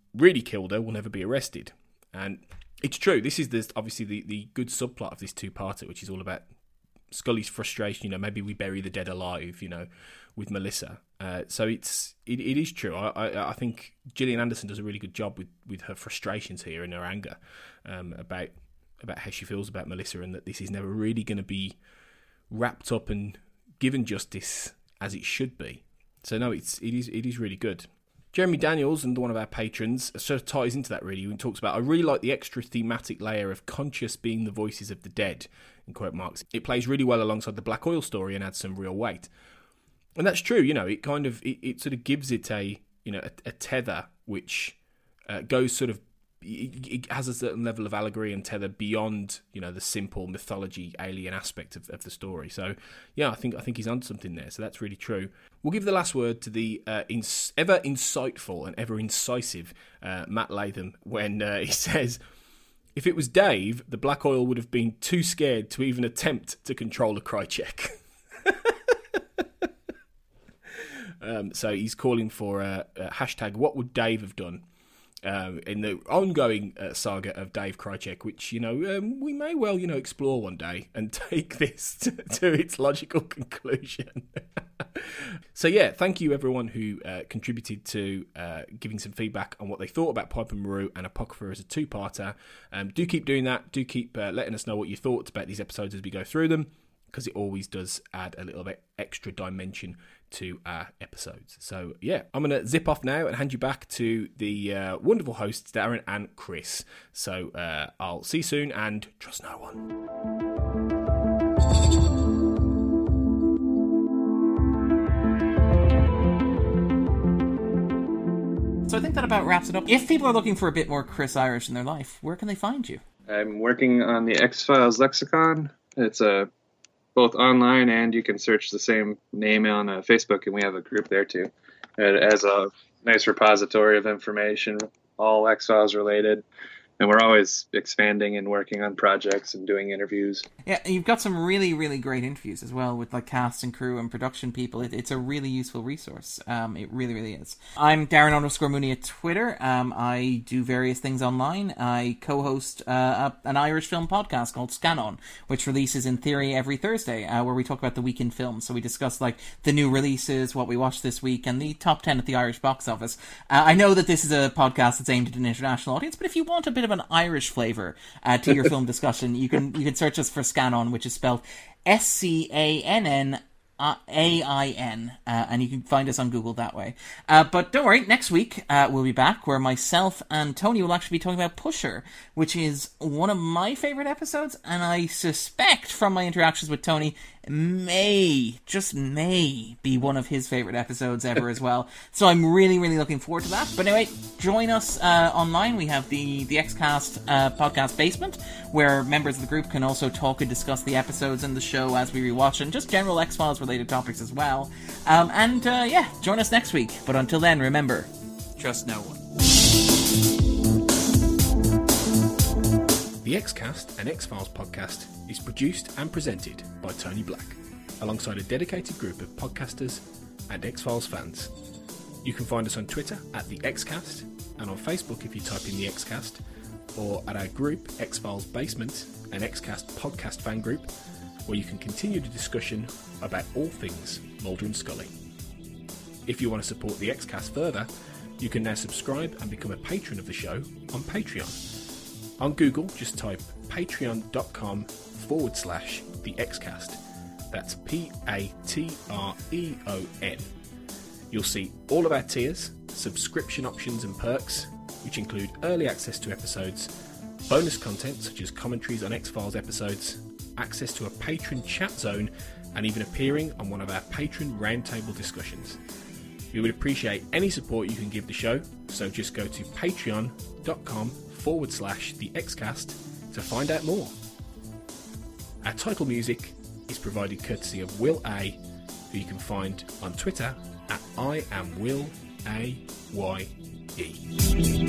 really killed her will never be arrested. And it's true. This is the, obviously the, the good subplot of this two-parter, which is all about Scully's frustration. You know, maybe we bury the dead alive, you know, with Melissa. Uh, so it's it, it is true. I, I I think Gillian Anderson does a really good job with, with her frustrations here and her anger um, about about how she feels about Melissa, and that this is never really going to be wrapped up and given justice as it should be. So no, it's it is it is really good. Jeremy Daniels, and one of our patrons, sort of ties into that really, and talks about, I really like the extra thematic layer of conscious being the voices of the dead, in quote marks. It plays really well alongside the Black Oil story and adds some real weight. And that's true, you know, it kind of, it, it sort of gives it a, you know, a, a tether which uh, goes sort of, it, it has a certain level of allegory and tether beyond, you know, the simple mythology alien aspect of, of the story. So yeah, I think I think he's on something there. So that's really true. We'll give the last word to the uh, ins- ever insightful and ever incisive uh, Matt Latham when uh, he says, if it was Dave, the Black Oil would have been too scared to even attempt to control a Krychek. um, so he's calling for a, a hashtag what would Dave have done um, in the ongoing uh, saga of Dave Krychek, which, you know, um, we may well, you know, explore one day and take this to, to its logical conclusion. So yeah, thank you everyone who uh, contributed to uh, giving some feedback on what they thought about Piper Maru and Apocrypha as a two-parter. Um, do keep doing that. Do keep uh, letting us know what you thought about these episodes as we go through them, because it always does add a little bit extra dimension to our episodes. So yeah, I'm going to zip off now and hand you back to the uh, wonderful hosts, Darren and Chris. So uh, I'll see you soon, and trust no one. So I think that about wraps it up. If people are looking for a bit more Chris Irish in their life, where can they find you? I'm working on the X-Files lexicon. It's a uh, both online, and you can search the same name on uh, Facebook, and we have a group there too. It has a nice repository of information, all X-Files related. And we're always expanding and working on projects and doing interviews. Yeah, you've got some really, really great interviews as well with like cast and crew and production people. It, it's a really useful resource. Um, it really, really is. I'm Darren underscore Mooney at Twitter. Um, I do various things online. I co-host uh, a, an Irish film podcast called Scan On, which releases in theory every Thursday, uh, where we talk about the week in film. So we discuss like the new releases, what we watched this week, and the top ten at the Irish box office. Uh, I know that this is a podcast that's aimed at an international audience, but if you want a bit of an Irish flavour uh, to your film discussion, you can you can search us for Scan On, which is spelled S C A N N A I N, uh, and you can find us on Google that way. Uh, but don't worry, next week uh, we'll be back, where myself and Tony will actually be talking about Pusher, which is one of my favourite episodes, and I suspect from my interactions with Tony, may, just may, be one of his favourite episodes ever as well. So I'm really, really looking forward to that. But anyway, join us uh, online. We have the, the Xcast uh, podcast basement, where members of the group can also talk and discuss the episodes and the show as we rewatch, and just general X-Files related topics as well. Um, and uh, yeah, join us next week. But until then, remember, trust no one. The Xcast, an X-Files podcast, is produced and presented by Tony Black, alongside a dedicated group of podcasters and X-Files fans. You can find us on Twitter at the Xcast, and on Facebook if you type in the Xcast, or at our group X-Files Basement, an Xcast podcast fan group, where you can continue the discussion about all things Mulder and Scully. If you want to support the Xcast further, you can now subscribe and become a patron of the show on Patreon. On Google, just type patreon.com forward slash the Xcast. That's P A T R E O N. You'll see all of our tiers, subscription options and perks, which include early access to episodes, bonus content such as commentaries on X-Files episodes, access to a patron chat zone, and even appearing on one of our patron roundtable discussions. We would appreciate any support you can give the show, so just go to patreon.com forward slash the Xcast to find out more. Our title music is provided courtesy of Will A, who you can find on Twitter at I am Will A Y E.